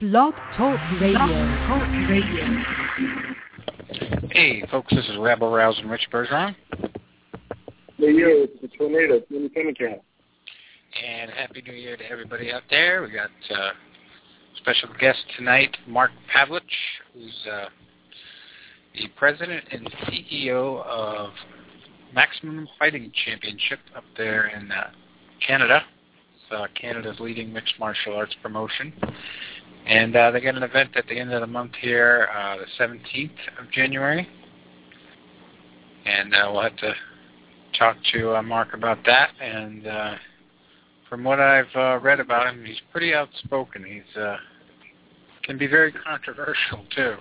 Blog Talk Radio. Hey, folks, this is Rebel Rouse and Rich Bergeron. Hey, yo, it's the Tornado, Independent Cat. And Happy New Year to everybody out there. We got special guest tonight, Mark Pavelich, who's the president and CEO of Maximum Fighting Championship up there in Canada. It's Canada's leading mixed martial arts promotion. And they got an event at the end of the month here, the 17th of January. And we'll have to talk to Mark about that. And from what I've read about him, he's pretty outspoken. He's can be very controversial, too.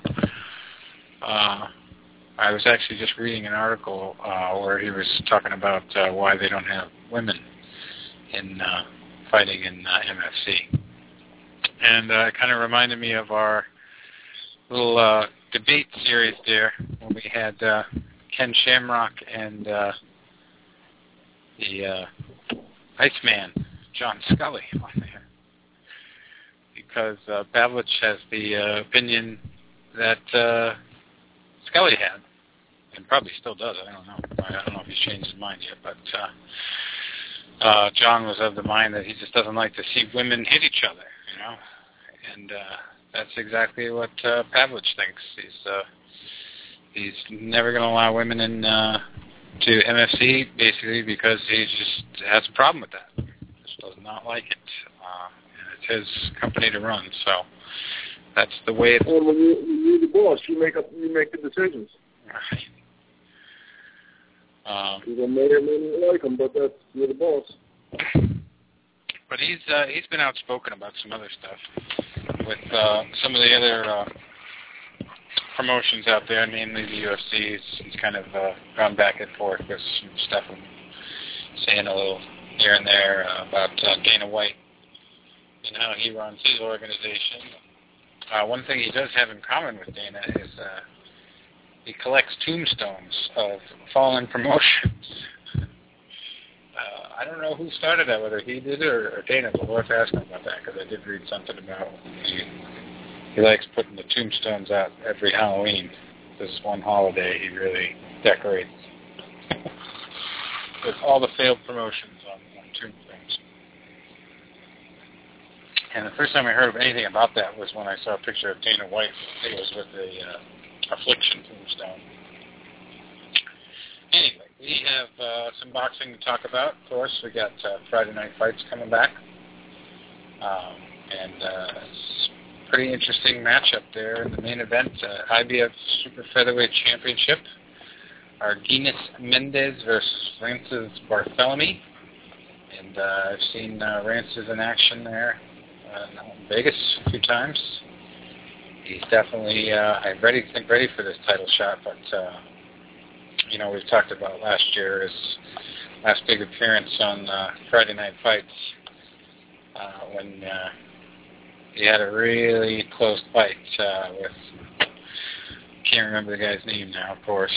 I was actually just reading an article where he was talking about why they don't have women in fighting in MFC. And it kind of reminded me of our little debate series there when we had Ken Shamrock and the Iceman, John Scully, on there. Because Pavelich has the opinion that Scully had, and probably still does. I don't know. I don't know if he's changed his mind yet, but John was of the mind that he just doesn't like to see women hit each other, you know, and that's exactly what Pavelich thinks. He's never going to allow women in to MFC, basically, because he just has a problem with that. He just does not like it. And it's his company to run, so that's the way it's... Well, when you're the boss, you make the decisions. Right. People may or may not like him, but you're the boss. But he's been outspoken about some other stuff with some of the other promotions out there, namely the UFC. He's kind of gone back and forth with some stuff and saying a little here and there about Dana White and how he runs his organization. One thing he does have in common with Dana is he collects tombstones of fallen promotions. I don't know who started that, whether he did it or Dana, but we'll have to ask him about that, because I did read something about he likes putting the tombstones out every Halloween. This one holiday he really decorates with all the failed promotions on tombstones. And the first time I heard of anything about that was when I saw a picture of Dana White. It was with the Affliction tombstone. Anyway, we have some boxing to talk about, of course. We got Friday Night Fights coming back. And it's a pretty interesting matchup there in the main event. IBF Super Featherweight Championship. Arguinas Mendez versus Rances Barthelemy. And I've seen Rances in action there in Vegas a few times. He's definitely ready for this title shot, but you know, we've talked about last year, his last big appearance on Friday Night Fights, when he had a really close fight with, can't remember the guy's name now, of course.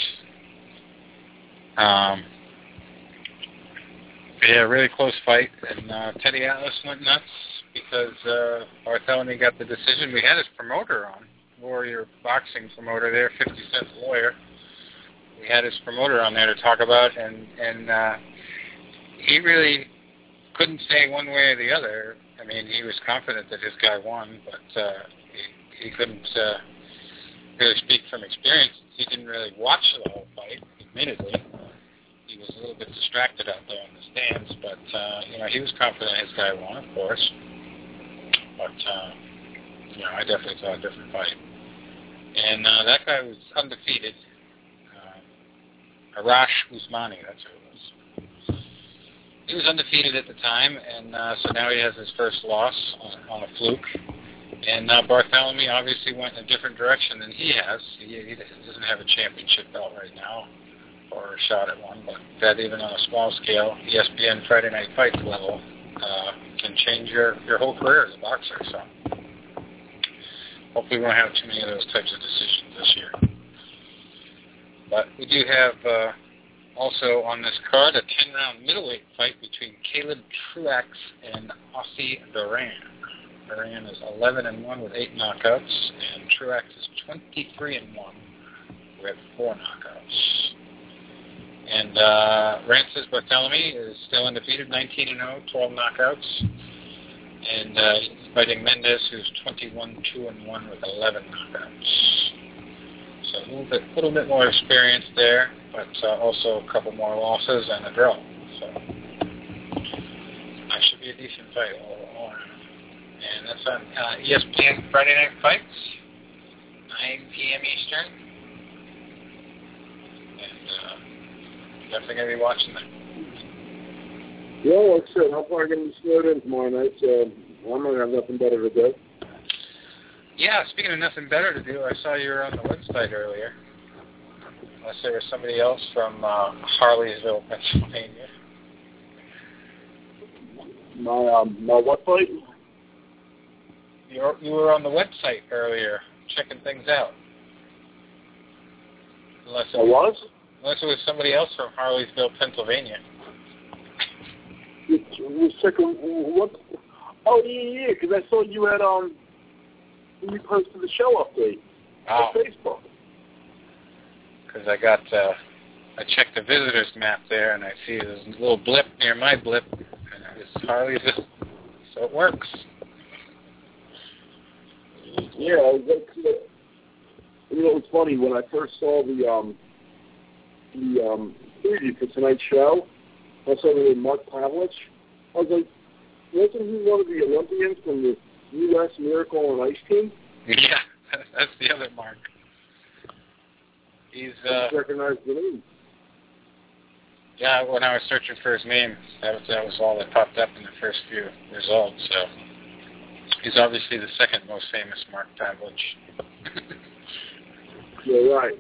Yeah, really close fight, and Teddy Atlas went nuts because Barthelemy got the decision. We had his promoter on, Warrior Boxing promoter there, 50 Cent's lawyer. We had his promoter on there to talk about, and he really couldn't say one way or the other. I mean, he was confident that his guy won, but he couldn't really speak from experience. He didn't really watch the whole fight, admittedly. He was a little bit distracted out there in the stands, but you know, he was confident his guy won, of course. But you know, I definitely saw a different fight. And that guy was undefeated. Arash Usmani, that's who it was. He was undefeated at the time, and so now he has his first loss on a fluke. And Barthelemy obviously went in a different direction than he has. He doesn't have a championship belt right now, or a shot at one, but that even on a small scale, ESPN Friday Night Fights level, can change your whole career as a boxer. So hopefully we won't have too many of those types of decisions this year. But we do have also on this card a 10-round middleweight fight between Caleb Truax and Ossie Duran. Moran is 11-1 with 8 knockouts, and Truax is 23-1 with 4 knockouts. And Rances Barthélemy is still undefeated, 19-0, 12 knockouts. And he's fighting Mendez, who's 21-2-1 with 11 knockouts. So a little bit more experience there, but also a couple more losses and a draw. So that should be a decent fight all around. And that's on ESPN Friday Night Fights, 9 p.m. Eastern. And definitely going to be watching that. Yeah, like I said, I'm probably going to be snowed in tomorrow night, so I'm going to have nothing better to do. Yeah, speaking of nothing better to do, I saw you were on the website earlier. Unless there was somebody else from Harleysville, Pennsylvania. My what fight? You were on the website earlier, checking things out. Unless it was somebody else from Harleysville, Pennsylvania. Was checking what? Oh yeah, because I saw you had you posted the show update on Facebook. Because I checked the visitors map there, and I see there's a little blip near my blip, and it's Harleysville, so it works. Yeah, it's funny when I first saw the preview for tonight's show. I saw the name Mark Pavlich. I was like, wasn't he one of the Olympians from the U.S. Miracle on Ice team? Yeah, that's the other Mark. He's recognized the name. Yeah, when I was searching for his name, that was all that popped up in the first few results. So he's obviously the second most famous Mark Pavlich. Yeah, right.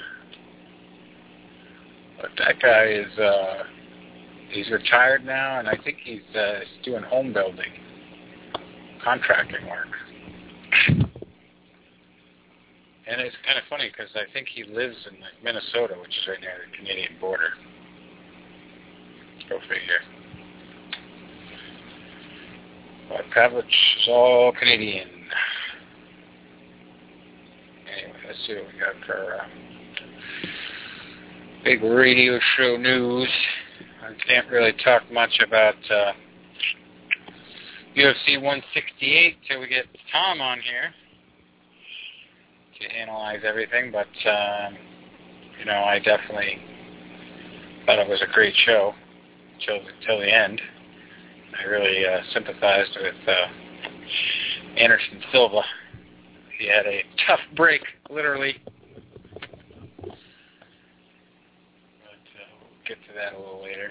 But that guy is he's retired now, and I think he's doing home building, contracting work. And it's kind of funny because I think he lives in Minnesota, which is right near the Canadian border. Go figure. But Pavlich is all Canadian. Anyway, let's see what we got for big radio show news. I can't really talk much about UFC 168 till we get Tom on here to analyze everything, but I definitely thought it was a great show till the end. I really sympathized with Anderson Silva. He had a tough break, literally. But we'll get to that a little later.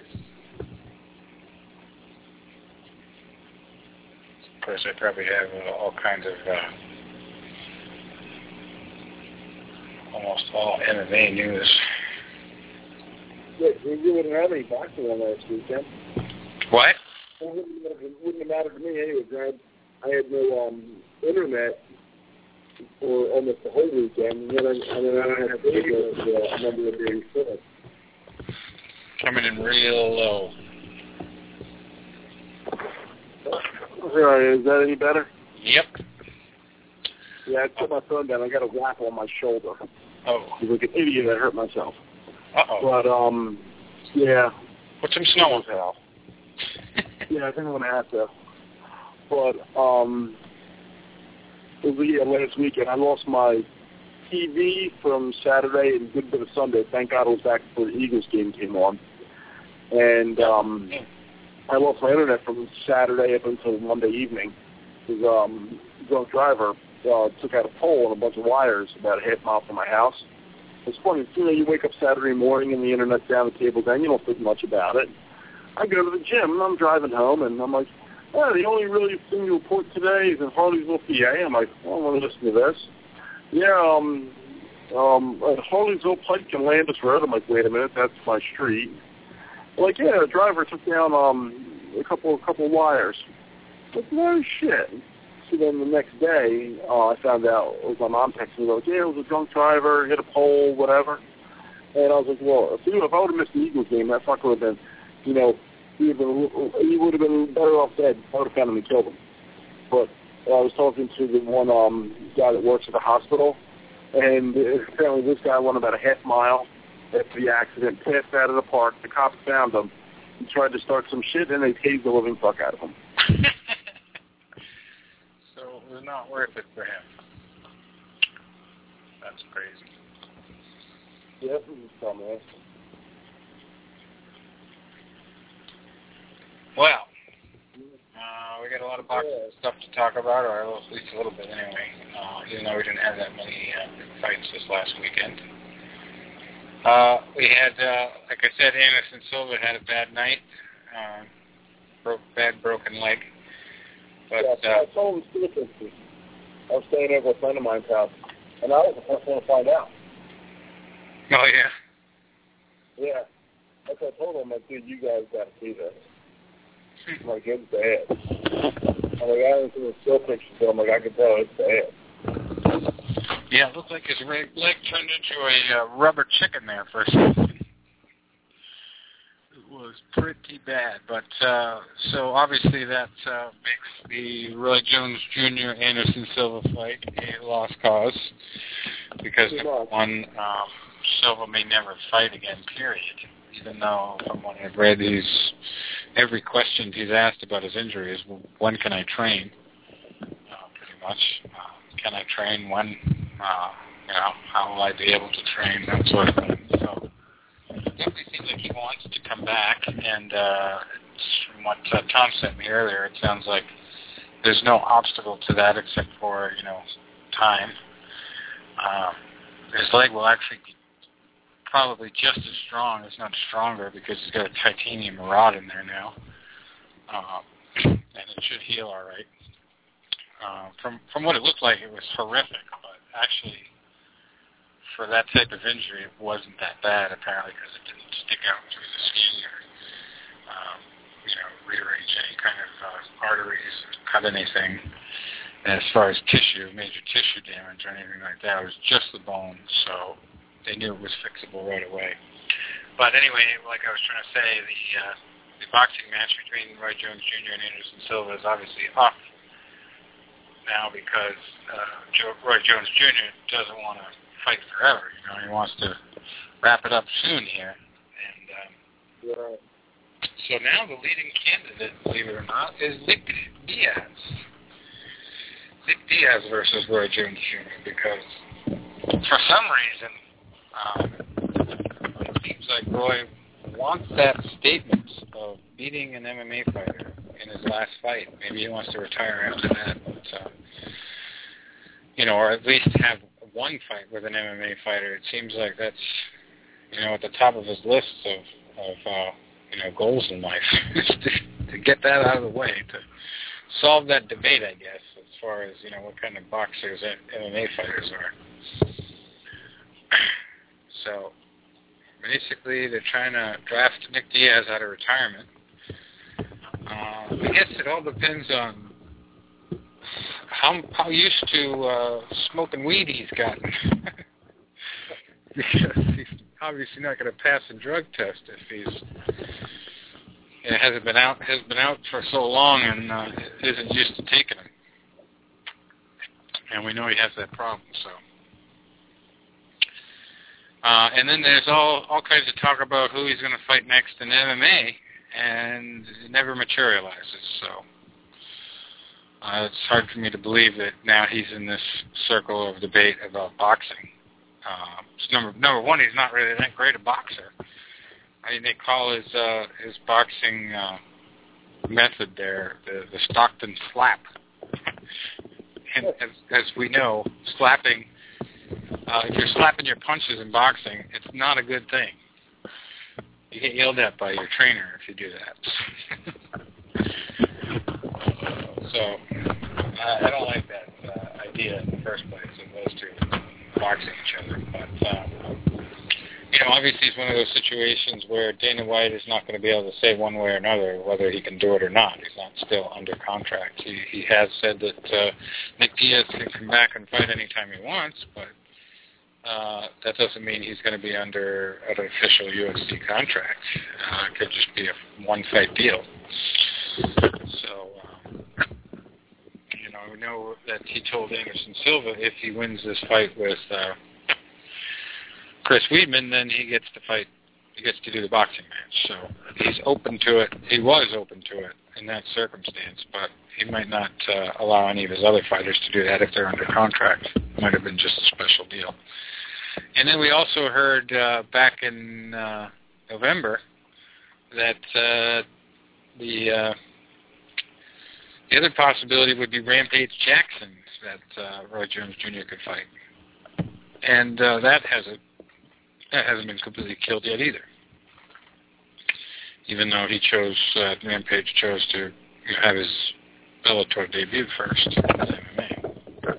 Of course, I probably have all kinds of almost all MMA news. Yeah, you wouldn't have any boxing on last weekend. What? It wouldn't have mattered to me anyway. I had no internet for almost the whole weekend, and then I had to take a number of days before. Coming in real low. Right, is that any better? Yep. Yeah, I put my phone down. I got a whack on my shoulder. Oh. I was like an idiot. I hurt myself. Uh-oh. But, yeah. Put some snow on. Yeah, I think I'm going to have to. But, it was last weekend. I lost my TV from Saturday and a good bit of Sunday. Thank God I was back before the Eagles game came on. And, I lost my internet from Saturday up until Monday evening. His drunk driver took out a pole and a bunch of wires about a half mile from my house. It's funny, you wake up Saturday morning and the internet's down, the cable's down, you don't think much about it. I go to the gym and I'm driving home and I'm like, the only really thing to report today is in Harleysville, PA. I'm like, I want to listen to this. Yeah, Harleysville Pike and Landis Road. I'm like, wait a minute, that's my street. Like, yeah, the driver took down a couple wires. Like, no shit. So then the next day, I found out, it was my mom texted me, like, yeah, it was a drunk driver, hit a pole, whatever. And I was like, well, if I would have missed the Eagles game, that fucker would have been, he would have been better off dead. I would have found him and killed him. But I was talking to the one guy that works at the hospital, and apparently this guy went about a half mile after the accident, passed out of the park. The cops found him. He tried to start some shit, and they tased the living fuck out of him. So it was not worth it for him. That's crazy. Yeah, this is dumbass. Well, we got a lot of boxing stuff to talk about, or at least a little bit anyway, even though we didn't have that many fights this last weekend. We had, like I said, Anderson Silva had a bad night, bad broken leg. But I told him I was staying over at a friend of mine's house, and I was the first one to find out. Oh, yeah? Yeah. Like I told him, like, dude, you guys got to see this. I'm like, it's bad. I'm like, I haven't seen the still pictures, so I'm like, I can tell it's bad. Yeah, it looked like his leg turned into a rubber chicken there for a second. It was pretty bad. But, so obviously that makes the Roy Jones Jr. Anderson Silva fight a lost cause. Because, number one, Silva may never fight again, period. Even though, from what I've read, every question he's asked about his injury is, well, when can I train? Pretty much. Can I train? When? How will I be able to train? That sort of thing. So, it definitely seems like he wants to come back, and from what Tom sent me earlier, it sounds like there's no obstacle to that except for, time. His leg will actually be probably just as strong, if not stronger, because he's got a titanium rod in there now. And it should heal all right. From what it looked like, it was horrific, but actually, for that type of injury, it wasn't that bad, apparently, because it didn't stick out through the skin or, rearrange any kind of arteries, cut anything. And as far as major tissue damage or anything like that, it was just the bone, so they knew it was fixable right away. But anyway, like I was trying to say, the boxing match between Roy Jones Jr. and Anderson Silva is obviously off now because Roy Jones Jr. doesn't want to fight forever. He wants to wrap it up soon here. And so now the leading candidate, believe it or not, is Nick Diaz. Nick Diaz versus Roy Jones Jr. because for some reason it seems like Roy wants that statement of beating an MMA fighter in his last fight. Maybe he wants to retire after that. But, or at least have one fight with an MMA fighter. It seems like that's, at the top of his list of goals in life, to get that out of the way, to solve that debate, I guess, as far as, what kind of boxers MMA fighters are. So, basically, they're trying to draft Nick Diaz out of retirement. I guess it all depends on how used to smoking weed he's gotten. Because he's obviously not going to pass a drug test if has been out for so long and isn't used to taking them. And we know he has that problem, so. And then there's all kinds of talk about who he's going to fight next in MMA, and it never materializes. So it's hard for me to believe that now he's in this circle of debate about boxing. Number one, he's not really that great a boxer. I mean, they call his boxing method there the Stockton slap. And as we know, slapping. If you're slapping your punches in boxing, it's not a good thing. You get yelled at by your trainer if you do that. So, I don't like that idea in the first place of those two boxing each other. But, obviously it's one of those situations where Dana White is not going to be able to say one way or another whether he can do it or not. He's not still under contract. He has said that Nick Diaz can come back and fight anytime he wants, but that doesn't mean he's going to be under an official UFC contract. It could just be a one-fight deal. So, know that he told Anderson Silva if he wins this fight with Chris Weidman, then he gets to fight. He gets to do the boxing match. So he's open to it. He was open to it in that circumstance, but he might not allow any of his other fighters to do that if they're under contract. It might have been just a special deal. And then we also heard back in November that the other possibility would be Rampage Jackson that Roy Jones Jr. could fight, and that hasn't been completely killed yet either. Even though Rampage chose to have his Bellator debut first in MMA.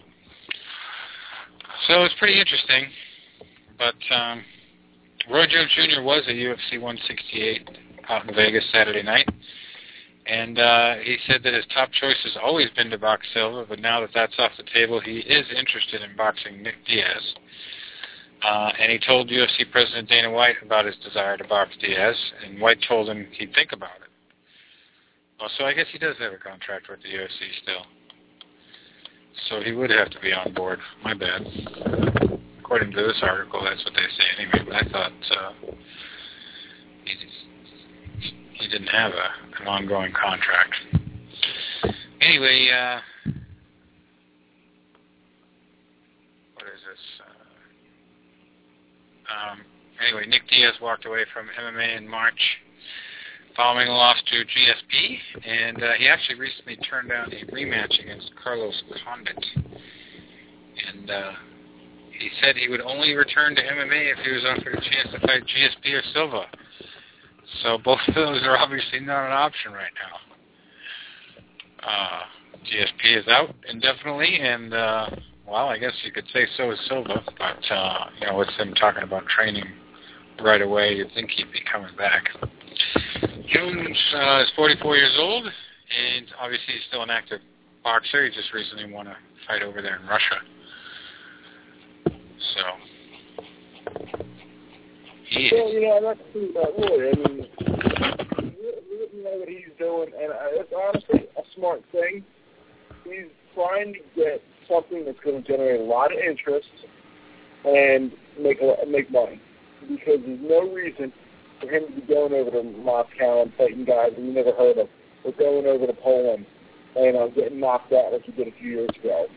So it's pretty interesting. But Roy Jones Jr. was at UFC 168 out in Vegas Saturday night. And he said that his top choice has always been to box Silva, but now that that's off the table, he is interested in boxing Nick Diaz. And he told UFC President Dana White about his desire to box Diaz, and White told him he'd think about it. Well, so I guess he does have a contract with the UFC still. So he would have to be on board. My bad. According to this article, that's what they say anyway, but I thought he didn't have an ongoing contract. Anyway, what is this? Anyway, Nick Diaz walked away from MMA in March following a loss to GSP, and he actually recently turned down a rematch against Carlos Condit. And he said he would only return to MMA if he was offered a chance to fight GSP or Silva. So both of those are obviously not an option right now. GSP is out indefinitely, and well, I guess you could say so is Silva. But with them talking about training right away, you'd think he'd be coming back. Jones is 44 years old, and obviously he's still an active boxer. He just recently won a fight over there in Russia. So, that's true about Roy. I mean, he doesn't know what he's doing, and it's honestly a smart thing. He's trying to get something that's going to generate a lot of interest and make money, because there's no reason for him to be going over to Moscow and fighting guys that we never heard of, or going over to Poland and getting knocked out like he did a few years ago.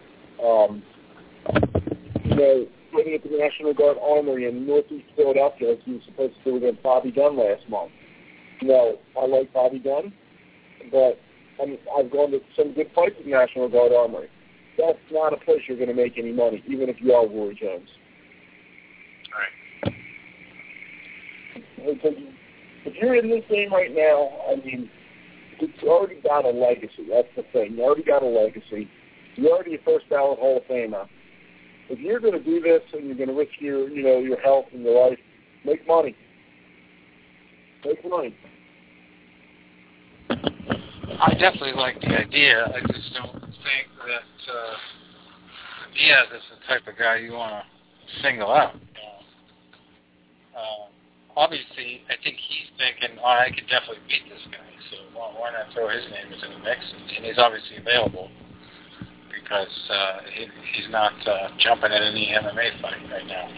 Getting at the National Guard Armory in Northeast Philadelphia like he was supposed to do against Bobby Gunn last month. I like Bobby Gunn, but I've gone to some good fights at the National Guard Armory. That's not a place you're going to make any money, even if you are Roy Jones. All right. If you're in this game right now, I mean, it's already got a legacy. That's the thing. You already got a legacy. You're already a first ballot Hall of Famer. If you're going to do this and you're going to risk your health and your life, make money. Make money. I definitely like the idea. I just don't think that Diaz is the type of guy you want to single out. Obviously, I think he's thinking, I could definitely beat this guy, so why not throw his name into the mix? And he's obviously available because he's not jumping at any MMA fight right now.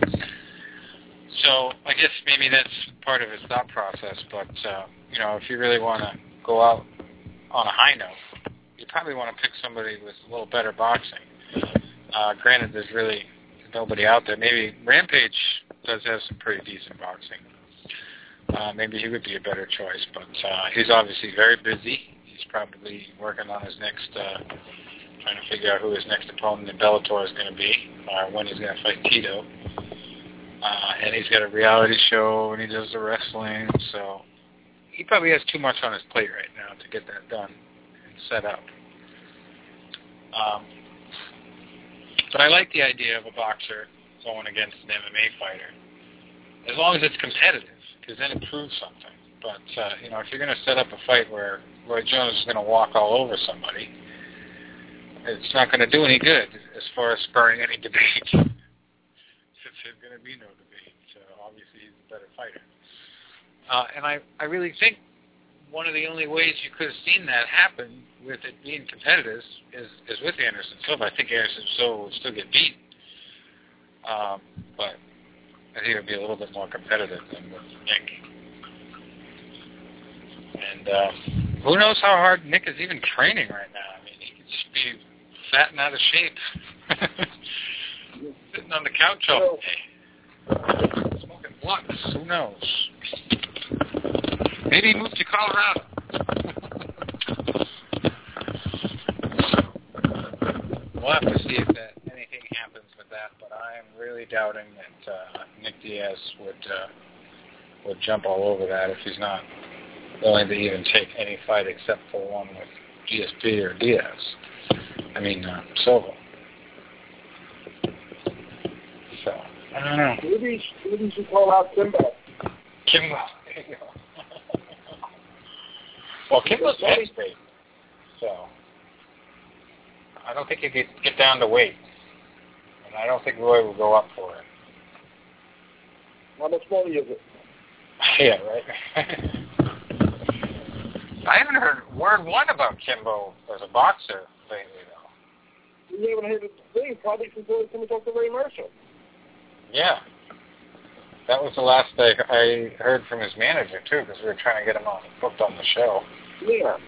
So I guess maybe that's part of his thought process, but, if you really want to go out on a high note, you probably want to pick somebody with a little better boxing. Granted, there's really nobody out there. Maybe Rampage does have some pretty decent boxing. Maybe he would be a better choice, but he's obviously very busy. He's probably working on his next, trying to figure out who his next opponent in Bellator is going to be, when he's going to fight Tito. And he's got a reality show, and he does the wrestling, so he probably has too much on his plate right now to get that done and set up. But I like the idea of a boxer going against an MMA fighter, as long as it's competitive, because then it proves something. But, if you're going to set up a fight where Roy Jones is going to walk all over somebody, it's not going to do any good as far as spurring any debate. There's going to be no debate. So obviously he's a better fighter. And I really think one of the only ways you could have seen that happen with it being competitive is with Anderson Silva. I think Anderson Silva would still get beat, but I think it would be a little bit more competitive than with Nick. And who knows how hard Nick is even training right now. I mean, he could just be fat and out of shape, sitting on the couch all day, smoking blunts. Who knows? Maybe he moved to Colorado. We'll have to see if anything happens with that, but I am really doubting that Nick Diaz would jump all over that if he's not willing to even take any fight except for one with GSP or Silva. So, I don't know. Maybe you should call out Kimbo. Kimbo, there you go. Well, Kimbo's heavyweight, so I don't think he could get down to weight, and I don't think Roy will go up for it. How much money is it? Yeah, right. I haven't heard word one about Kimbo as a boxer lately, though. You haven't heard a thing probably since he came to talk to Ray Marshall. Yeah. That was the last I heard from his manager, too, because we were trying to get him booked on the show. Yeah.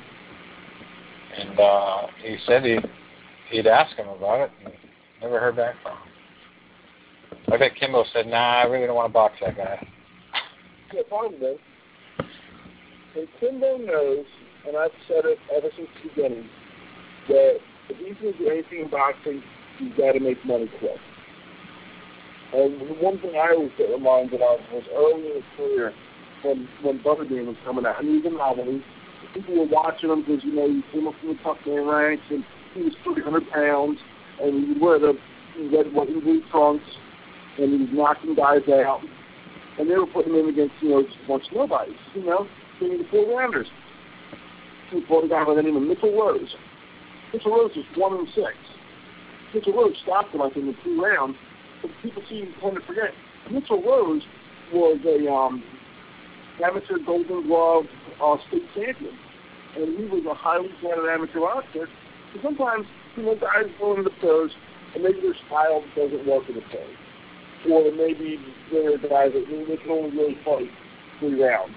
And he said he'd ask him about it, and never heard back from him. I bet Kimbo said, nah, I really don't want to box that guy. Yeah, part of it. And Kimbo knows, and I've said it ever since the beginning, that if he's going to do anything in boxing, he's got to make money quick. And the one thing I always get reminded of was early in his career when Butterbean was coming out. And he was a novelty. People were watching him because, he came up from the tough man ranks, and he was 300 pounds, and he wore the red blue trunks, and he was knocking guys out. And they were putting him in against, just a bunch of nobodies, getting the 4-rounders. He fought a guy by the name of Mitchell Rose. Mitchell Rose was 1-6. Mitchell Rose stopped him, I think, in 2 rounds. But people tend to forget. Mitchell Rose was a amateur Golden Glove state champion, and he was a highly talented amateur boxer. So sometimes, guys go into the pros, and maybe their style doesn't work in the pros, or maybe they're guys that they can only really fight 3 rounds,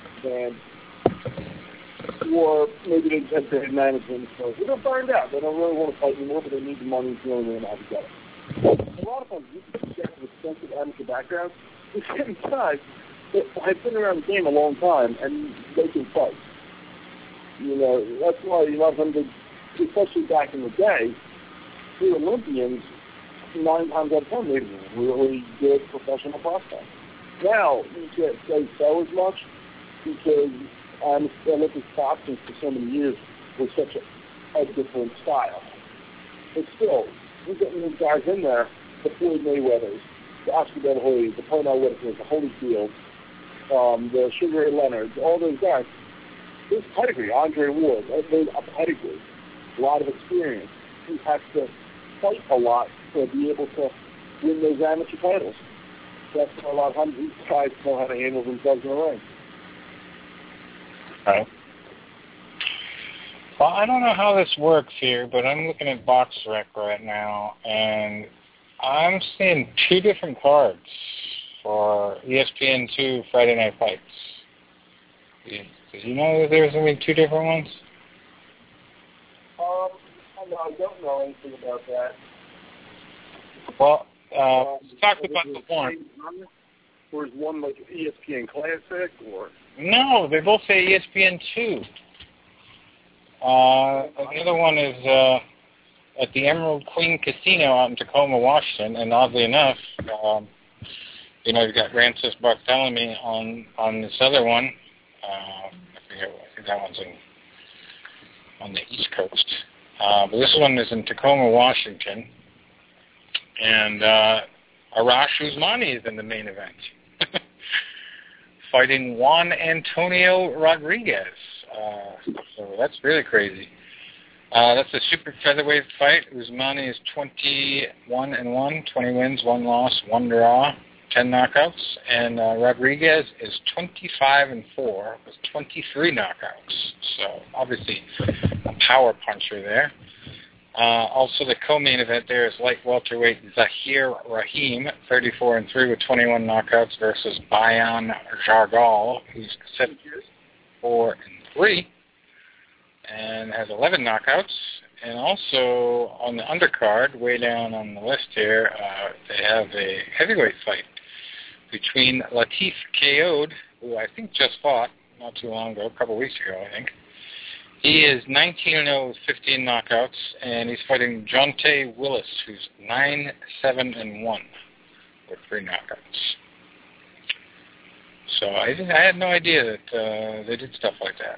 or maybe they just have bad management in the pros. They'll find out. They don't really want to fight anymore, but they need the money and the only way to get it. A lot of times, you can get with extensive amateur backgrounds. There's certain guys that have been around the game a long time, and they can fight. That's why a lot of them, especially back in the day, the Olympians, 9 times out of 10, they were really good professional prospects. Now, you can't say so as much because Olympic boxing for so many years was such a different style. But still, we're getting these guys in there, the Floyd Mayweathers, the Oscar De La Hoyas, the Pernell Whitakers, the Holyfield, the Sugar Ray Leonards, all those guys. There's pedigree. Andre Ward, there's a pedigree, a lot of experience. He has to fight a lot to be able to win those amateur titles. That's why a lot of times these guys know how to handle themselves in the ring. Right. Well, I don't know how this works here, but I'm looking at BoxRec right now, and I'm seeing 2 different cards for ESPN2 Friday Night Fights. Did you know there was going to be 2 different ones? I don't know anything about that. Well, let's talk about the one. Or is one like ESPN Classic, or? No, they both say ESPN2. The other one is at the Emerald Queen Casino out in Tacoma, Washington, and oddly enough, you've got Rances Barthélemy on this other one. I think that one's on the East Coast. But this one is in Tacoma, Washington, and Arash Usmani is in the main event, fighting Juan Antonio Rodriguez. So that's really crazy. That's a super featherweight fight. Usmani is 21-1, 20 wins, 1 loss, 1 draw, 10 knockouts, and Rodriguez is 25-4 with 23 knockouts. So obviously a power puncher there. Also, the co-main event there is light welterweight Zahir Rahim, 34-3 with 21 knockouts versus Bayan Jargal, who's 74-3 and has 11 knockouts. And also on the undercard, way down on the list here, they have a heavyweight fight between Latif Kaod, who I think just fought not too long ago, a couple weeks ago, I think. He is 19-0 with 15 knockouts, and he's fighting Jonte Willis, who's 9-7-1 with 3 knockouts. So I had no idea that they did stuff like that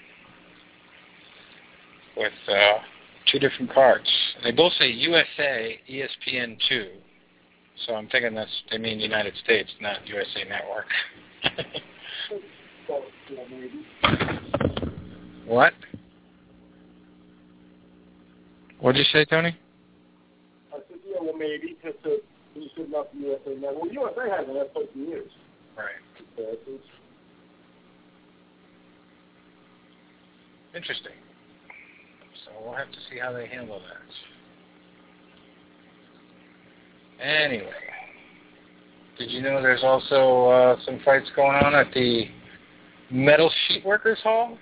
with 2 different cards. They both say USA, ESPN 2. So I'm thinking they mean United States, not USA Network. What? What'd you say, Tony? I said, yeah, well, maybe, because you said not the USA Network. Well, USA hasn't had for years. Right. Interesting. So we'll have to see how they handle that. Anyway, did you know there's also some fights going on at the Metal Sheet Workers Hall?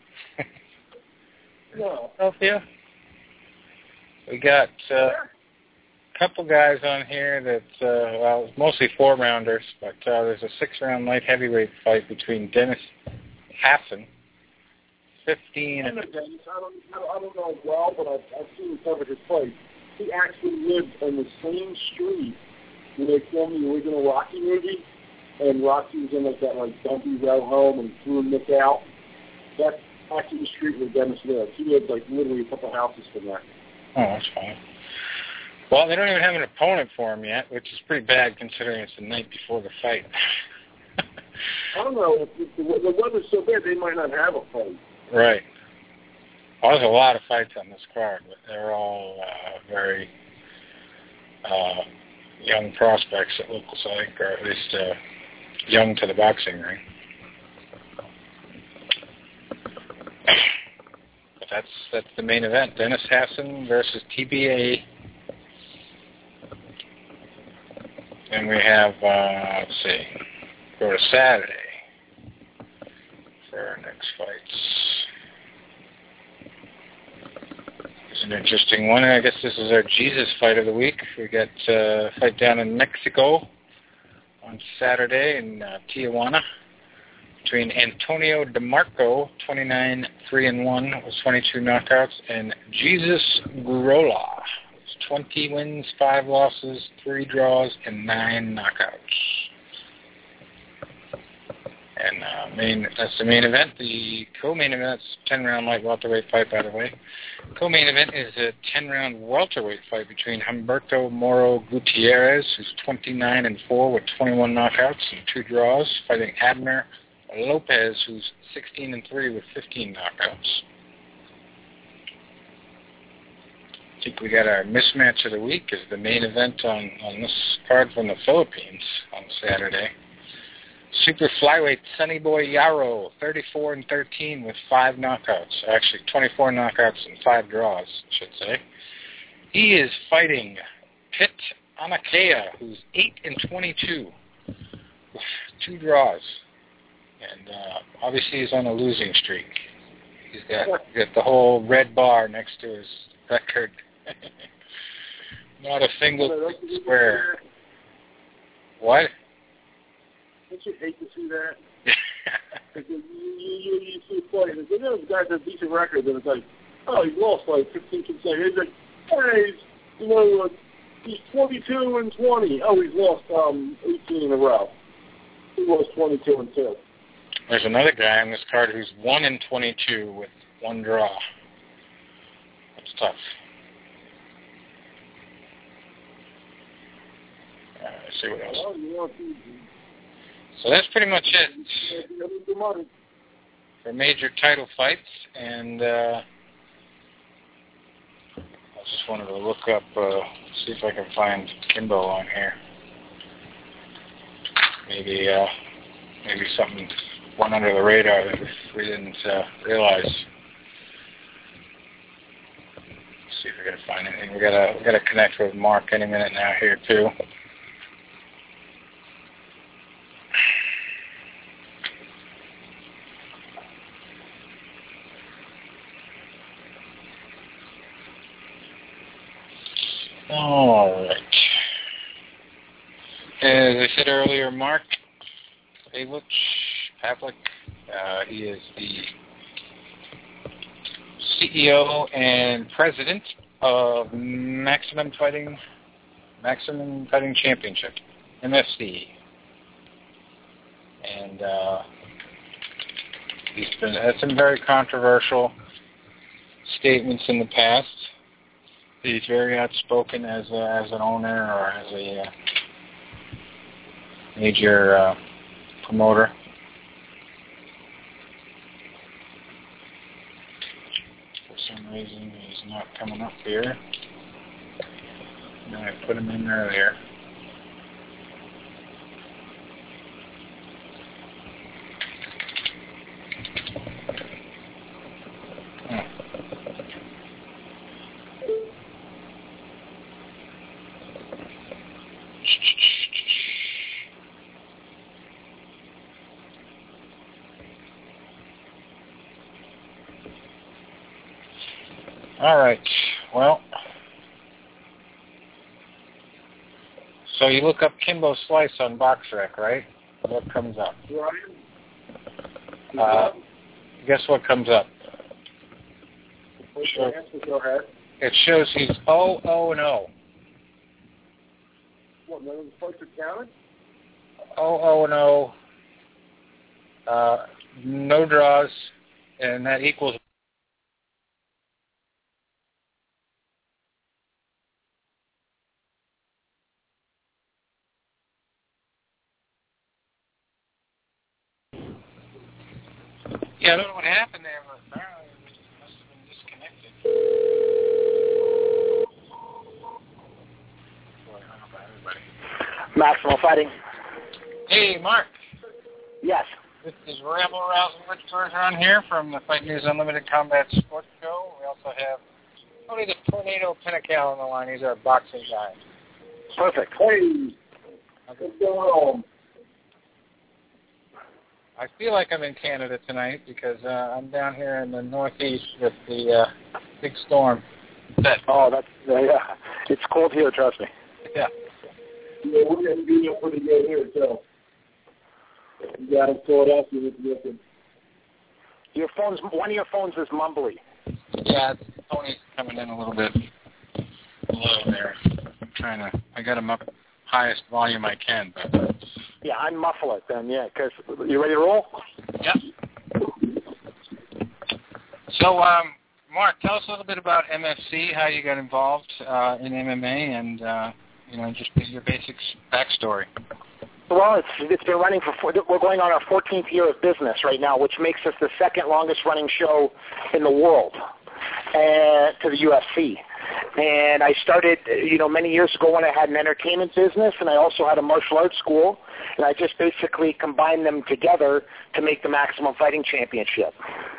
No. Philadelphia? We got a couple guys on here that, mostly 4-rounders, but there's a 6-round light heavyweight fight between Dennis Hassan, 15. I know Dennis. I don't know well, but I've seen him cover his fight. He actually lived on the same street when they filmed the original Rocky movie, and Rocky was in that dumpy row home and threw Nick out. That's actually the street where Dennis lived. He lived literally a couple houses from there. Oh, that's fine. Well, they don't even have an opponent for him yet, which is pretty bad considering it's the night before the fight. I don't know. If the weather's so bad, they might not have a fight. Right. Well, there's a lot of fights on this card, but they're all very young prospects, it looks like, or at least young to the boxing ring. But that's the main event. Dennis Hassan versus TBA. And we have, let's see, go to Saturday for our next fights. It's an interesting one. I guess this is our Jesus fight of the week. We got a fight down in Mexico on Saturday in Tijuana between Antonio DeMarco, 29-3-1 with 22 knockouts, and Jesus Gurola, 20 wins, 5 losses, 3 draws, and 9 knockouts. And that's the main event. The co-main event is a 10-round light welterweight fight, by the way. Co-main event is a 10-round welterweight fight between Humberto Moro Gutierrez, who's 29-4 with 21 knockouts and 2 draws, fighting Abner Lopez, who's 16-3 with 15 knockouts. I think we got our mismatch of the week as the main event on this card from the Philippines on Saturday. Super flyweight Sonny Boy Yaro, 34-13 with 5 knockouts. Actually, 24 knockouts and 5 draws, I should say. He is fighting Pit Anakea, who's 8-22 with 2 draws. And obviously he's on a losing streak. He's got the whole red bar next to his record. Not a single square. What? Don't you hate to see that? Because you see players. You know, guys have a decent record, and it's like, oh, he lost 15 consecutive. He's like, hey, he's 22-20. Oh, he's lost 18 in a row. He lost 22-2. There's another guy on this card who's 1-22 with 1 draw. That's tough. Let's see what else. So that's pretty much it for major title fights. And I just wanted to look up, see if I can find Kimbo on here. maybe something went under the radar that we didn't realize. Let's see if we're gonna find anything. We gotta connect with Mark any minute now here too. All right. As I said earlier, Mark Pavlik, he is the CEO and president of Maximum Fighting Championship, MFC. And he's had some very controversial statements in the past. He's very outspoken as an owner or as a major promoter. For some reason, he's not coming up here. And I put him in earlier. All right. Well, so you look up Kimbo Slice on BoxRec, right? What comes up? Guess what comes up? It shows he's 0-0-0. What, none of the fights are counted? 0-0-0. No draws, and that equals. Yeah, I don't know what happened there, but apparently it must have been disconnected. Boy, I don't know about everybody. Maximum Fighting. Hey, Mark. Yes. This is Rebel Rousing Rich Bergeron here from the Fight News Unlimited Combat Sports Show. We also have Tony the Tornado Pinnacle on the line. He's our boxing guy. Perfect. Hey, what's going on? I feel like I'm in Canada tonight because I'm down here in the Northeast with the big storm. That's it's cold here. Trust me. Yeah. Yeah, we're going to be pretty good here, so you got to sort out Your phone's one of your phones is mumbly. Yeah, Tony's coming in a little bit low there. I got him up highest volume I can, but. Yeah, unmuffle it then, yeah, because you ready to roll? Yep. So, Mark, tell us a little bit about MFC, how you got involved in MMA, and, just your basic backstory. Well, it's been running we're going on our 14th year of business right now, which makes us the second longest running show in the world to the UFC. And I started, many years ago when I had an entertainment business, and I also had a martial arts school, and I just basically combined them together to make the Maximum Fighting Championship.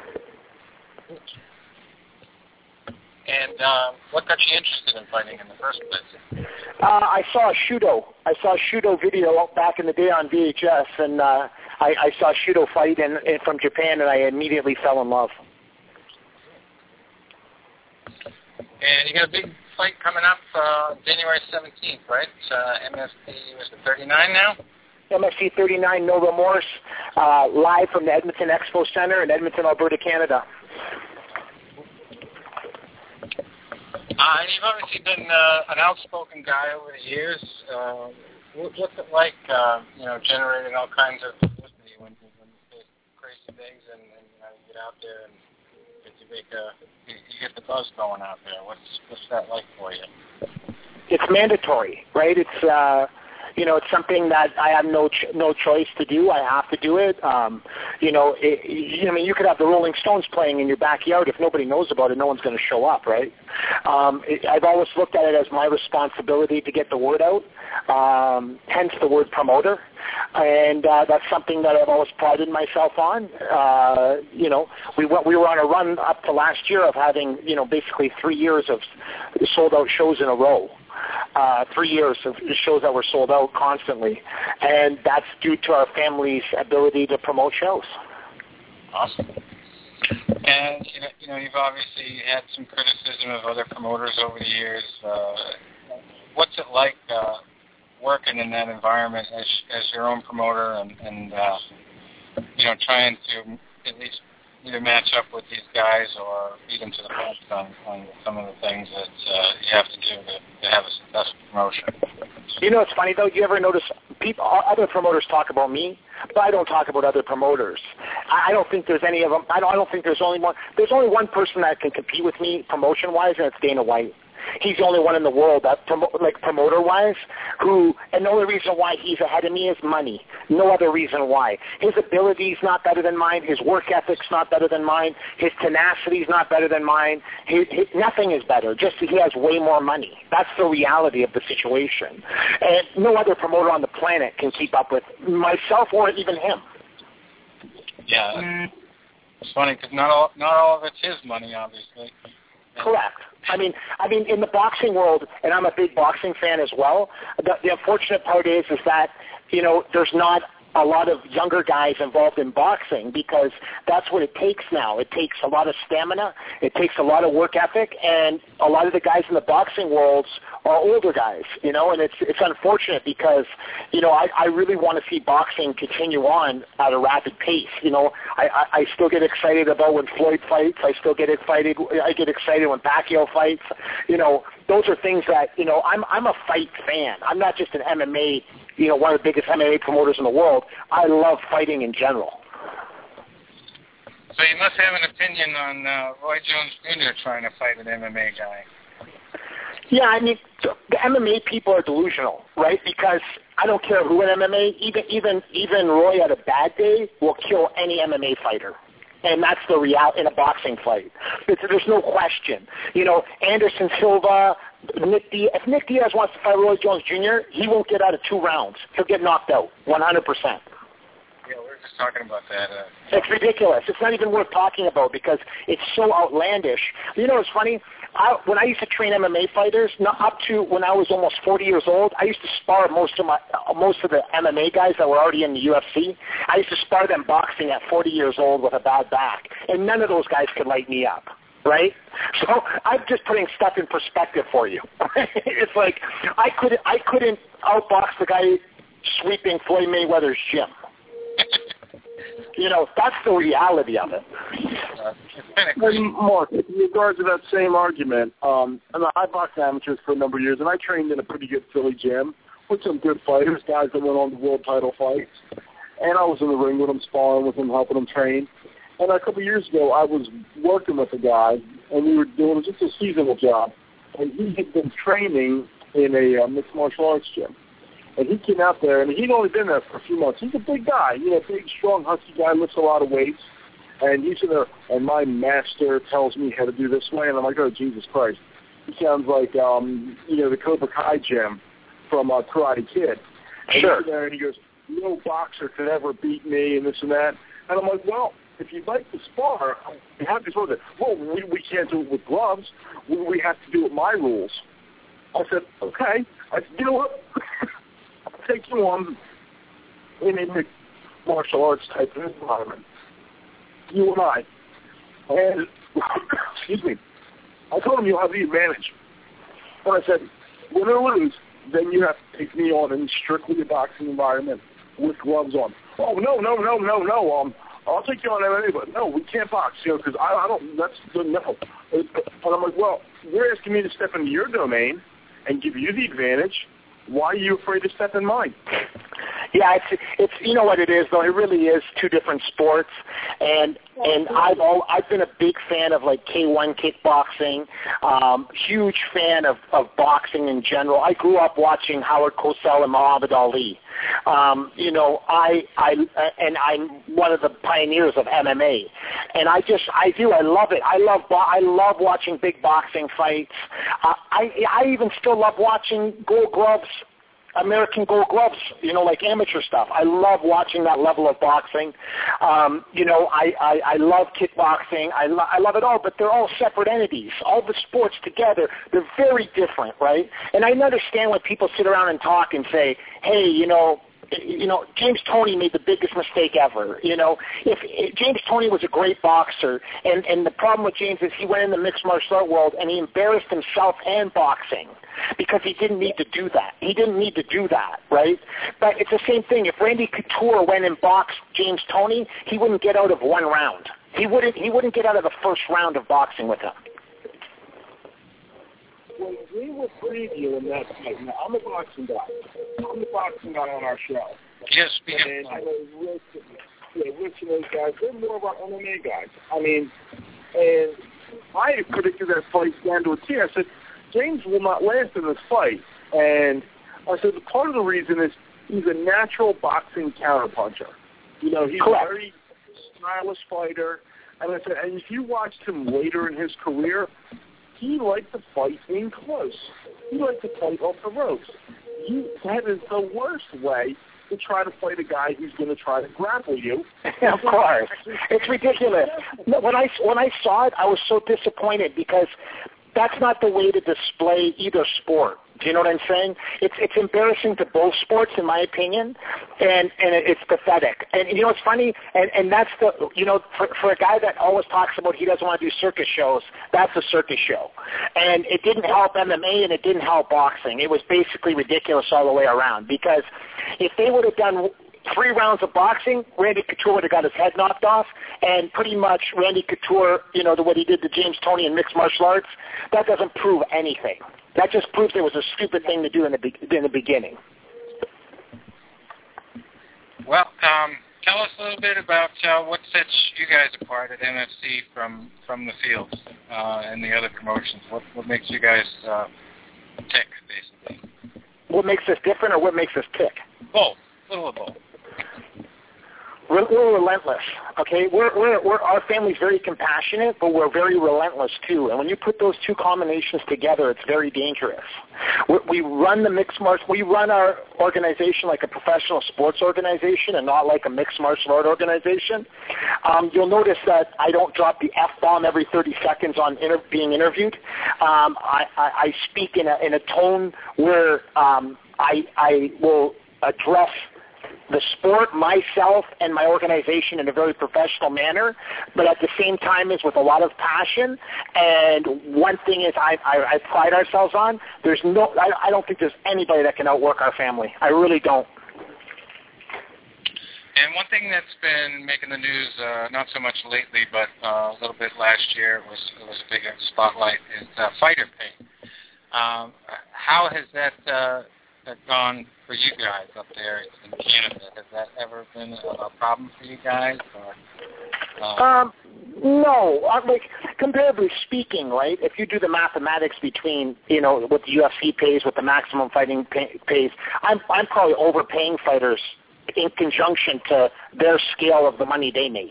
And what got you interested in fighting in the first place? I saw a Shudo video back in the day on VHS, and I saw Shudo fight from Japan, and I immediately fell in love. And you got a big fight coming up January 17th, right? MFC, was it 39 now? MFC 39, No Remorse, live from the Edmonton Expo Center in Edmonton, Alberta, Canada. And you've obviously been an outspoken guy over the years. What's it like, generating all kinds of publicity when you say crazy things and you get out there and you get the buzz going out there? What's that like for you? It's mandatory, right? It's it's something that I have no choice to do. I have to do it. You could have the Rolling Stones playing in your backyard. If nobody knows about it, no one's going to show up, right? I've always looked at it as my responsibility to get the word out, hence the word promoter. And that's something that I've always prided myself on. We were on a run up to last year of having, basically 3 years of sold-out shows in a row. 3 years of shows that were sold out constantly, and that's due to our family's ability to promote shows. Awesome. And you've obviously had some criticism of other promoters over the years. What's it like working in that environment as your own promoter, and trying to at least either match up with these guys or beat them to the punch on some of the things that you have to do to have a successful promotion? It's funny though. Do you ever notice other promoters talk about me, but I don't talk about other promoters. I don't think there's any of them. I don't think there's only one. There's only one person that can compete with me promotion-wise, and it's Dana White. He's the only one in the world that, promoter-wise, and the only reason why he's ahead of me is money. No other reason why. His ability's not better than mine. His work ethic's not better than mine. His tenacity's not better than mine. Nothing is better. Just he has way more money. That's the reality of the situation. And no other promoter on the planet can keep up with myself or even him. Yeah. It's funny because not all of it's his money, obviously. Correct. I mean, in the boxing world, and I'm a big boxing fan as well, the unfortunate part is that, there's not a lot of younger guys involved in boxing because that's what it takes now. It takes a lot of stamina. It takes a lot of work ethic, and a lot of the guys in the boxing worlds are older guys, and it's unfortunate because, I really want to see boxing continue on at a rapid pace. I still get excited about when Floyd fights. I get excited when Pacquiao fights. Those are things that, I'm a fight fan. I'm not just an MMA, one of the biggest MMA promoters in the world. I love fighting in general. So you must have an opinion on Roy Jones Jr. trying to fight an MMA guy. Yeah, the MMA people are delusional, right? Because I don't care who in MMA, even Roy at a bad day will kill any MMA fighter. And that's the reality in a boxing fight. There's no question. Anderson Silva, Nick Diaz. If Nick Diaz wants to fight Roy Jones Jr., he won't get out of 2 rounds. He'll get knocked out, 100%. Yeah, we were just talking about that. It's ridiculous. It's not even worth talking about because it's so outlandish. It's funny? When I used to train MMA fighters, up to when I was almost 40 years old, I used to spar most of the MMA guys that were already in the UFC. I used to spar them boxing at 40 years old with a bad back, and none of those guys could light me up. Right? So I'm just putting stuff in perspective for you. It's like I couldn't outbox the guy sweeping Floyd Mayweather's gym. That's the reality of it. And Mark, in regards to that same argument, I boxed amateurs for a number of years, and I trained in a pretty good Philly gym with some good fighters, guys that went on to world title fights. And I was in the ring with them, sparring with them, helping them train. And a couple of years ago, I was working with a guy, and we were doing just a seasonal job. And he had been training in a mixed martial arts gym. And he came out there, and he'd only been there for a few months. He's a big guy, big, strong, husky guy, lifts a lot of weights. And he's in there, and my master tells me how to do this way. And I'm like, oh, Jesus Christ. He sounds like, the Cobra Kai gym from Karate Kid. And sure. He's there, and he goes, no boxer could ever beat me, and this and that. And I'm like, well, if you'd like to spar, you have to do it. Well, we can't do it with gloves. We have to do it my rules. I said, okay. I said, you know what? I'll take you on in a mixed martial arts type of environment. You and I. And, excuse me, I told him you'll have the advantage. And I said, win or lose, then you have to take me on in strictly a boxing environment with gloves on. Oh, no. I'll take you on MMA, but no, we can't box, because I don't, that's, no. And I'm like, well, you're asking me to step into your domain and give you the advantage. Why are you afraid to step in mine? Yeah, it's you know what it is though. It really is two different sports, and I've been a big fan of like K1 kickboxing, huge fan of boxing in general. I grew up watching Howard Cosell and Muhammad Ali. You know, and I'm one of the pioneers of MMA, and I love it. I love watching big boxing fights. I even still love watching Gold Gloves. American Gold Gloves, you know, like amateur stuff. I love watching that level of boxing. You know, I love kickboxing. I love it all, but they're all separate entities. All the sports together, they're very different, right? And I understand when people sit around and talk and say, hey, you know, James Toney made the biggest mistake ever. You know, if James Toney was a great boxer, and the problem with James is he went in the mixed martial art world and he embarrassed himself and boxing because he didn't need to do that. He didn't need to do that, right? But it's the same thing. If Randy Couture went and boxed James Toney, he wouldn't get out of one round. He wouldn't get out of the first round of boxing with him. Well, we were previewing that fight. Now, I'm a boxing guy. I'm the boxing guy on our show. Yes, and I know Rich and those guys, they're more of our MMA guys. I mean, and I had predicted that fight down to a T. I said, James will not last in this fight. And I said, part of the reason is he's a natural boxing counterpuncher. You know, he's a very stylish fighter. And I said, and if you watched him later in his career, he liked to fight in close. He liked to fight off the ropes. That is the worst way to try to fight a guy who's going to try to grapple you. Of course. It's ridiculous. When I saw it, I was so disappointed because that's not the way to display either sport. Do you know what I'm saying? It's embarrassing to both sports, in my opinion, and it's pathetic. And you know what's funny? And that's the, you know, for a guy that always talks about he doesn't want to do circus shows, that's a circus show. And it didn't help MMA and it didn't help boxing. It was basically ridiculous all the way around because if they would have done 3 rounds of boxing, Randy Couture would have got his head knocked off, and pretty much Randy Couture, you know, what he did to James Toney in mixed martial arts, that doesn't prove anything. That just proves it was a stupid thing to do in the beginning. Well, tell us a little bit about what sets you guys apart at MFC from the field and the other promotions. What makes you guys tick, basically? What makes us different or what makes us tick? Both. A little of both. We're relentless, okay? Our family's very compassionate, but we're very relentless too. And when you put those two combinations together, it's very dangerous. We run we run our organization like a professional sports organization and not like a mixed martial art organization. You'll notice that I don't drop the F-bomb every 30 seconds on being interviewed. I speak in a tone where I will address the sport, myself, and my organization in a very professional manner, but at the same time is with a lot of passion. And one thing is I pride ourselves on, I don't think there's anybody that can outwork our family. I really don't. And one thing that's been making the news, not so much lately, but a little bit last year, it was a big spotlight, is fighter pay. How has that gone for you guys up there in Canada? Has that ever been a problem for you guys? Or, no. Like, comparatively speaking, right, if you do the mathematics between, you know, what the UFC pays, what the Maximum Fighting pays, I'm probably overpaying fighters in conjunction to their scale of the money they make.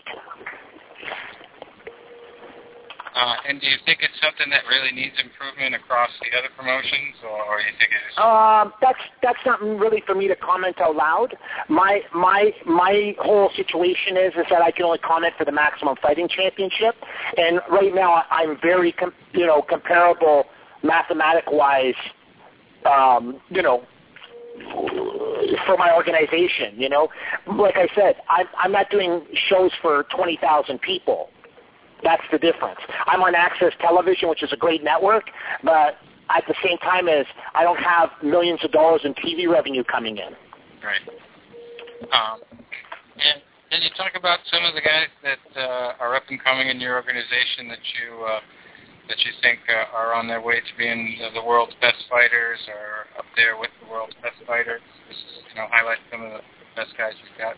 And do you think it's something that really needs improvement across the other promotions, or you think it's... That's not really for me to comment out loud. My whole situation is that I can only comment for the Maximum Fighting Championship, and right now I'm very comparable mathematic-wise, you know, for my organization. You know, like I said, I'm not doing shows for 20,000 people. That's the difference. I'm on Access Television, which is a great network, but at the same time as I don't have millions of dollars in TV revenue coming in. Right. And can you talk about some of the guys that are up and coming in your organization that you think are on their way to being the world's best fighters, or up there with the world's best fighters? Just, you know, highlight some of best guys you've got.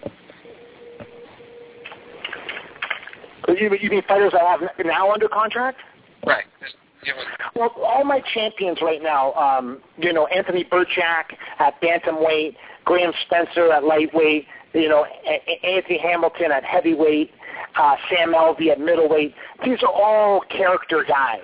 You mean fighters I have now under contract? Right. Well, all my champions right now, Anthony Burchak at bantamweight, Graham Spencer at lightweight, Anthony Hamilton at heavyweight, Sam Alvey at middleweight. These are all character guys.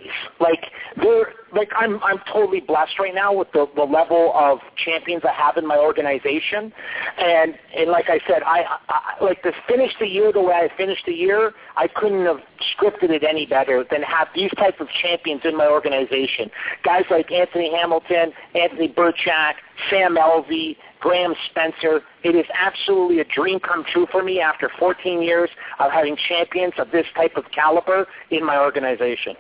I'm totally blessed right now with the level of champions I have in my organization, and like I said, I like to finish the year the way I finished the year. I couldn't have scripted it any better than have these types of champions in my organization. Guys like Anthony Hamilton, Anthony Burchak, Sam Alvey, Graham Spencer. It is absolutely a dream come true for me after 14 years of having champions of this type of caliber in my organization.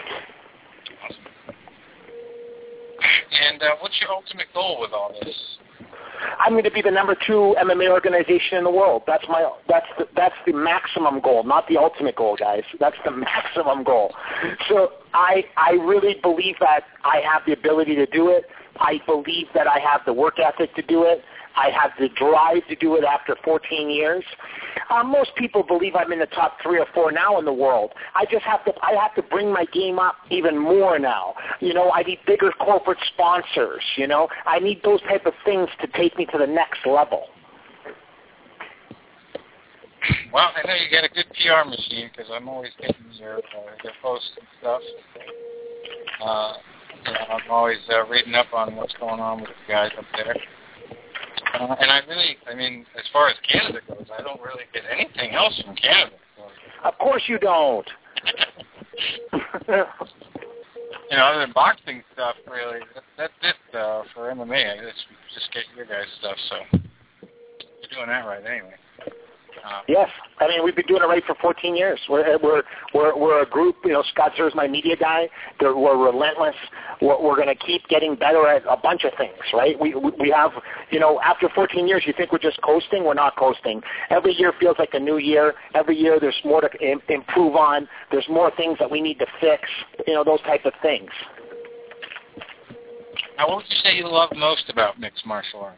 And what's your ultimate goal with all this? I'm going to be the number 2 MMA organization in the world. That's the maximum goal, not the ultimate goal, guys. That's the maximum goal. So I really believe that I have the ability to do it. I believe that I have the work ethic to do it. I have the drive to do it after 14 years. Most people believe I'm in the top 3 or 4 now in the world. I have to bring my game up even more now. I need bigger corporate sponsors. I need those type of things to take me to the next level. Well, I know you got a good PR machine because I'm always getting your posts and stuff. I'm always reading up on what's going on with the guys up there. And as far as Canada goes, I don't really get anything else from Canada. So. Of course you don't. Other than boxing stuff, really, that's it for MMA. I just get your guys' stuff, so you're doing that right anyway. Yes, we've been doing it right for 14 years. We're a group. Scott Zer's my media guy. We're relentless. We're going to keep getting better at a bunch of things, right? We have, after 14 years, you think we're just coasting. We're not coasting. Every year feels like a new year. Every year there's more to improve on. There's more things that we need to fix. Those type of things. Now, what would you say you love most about mixed martial arts?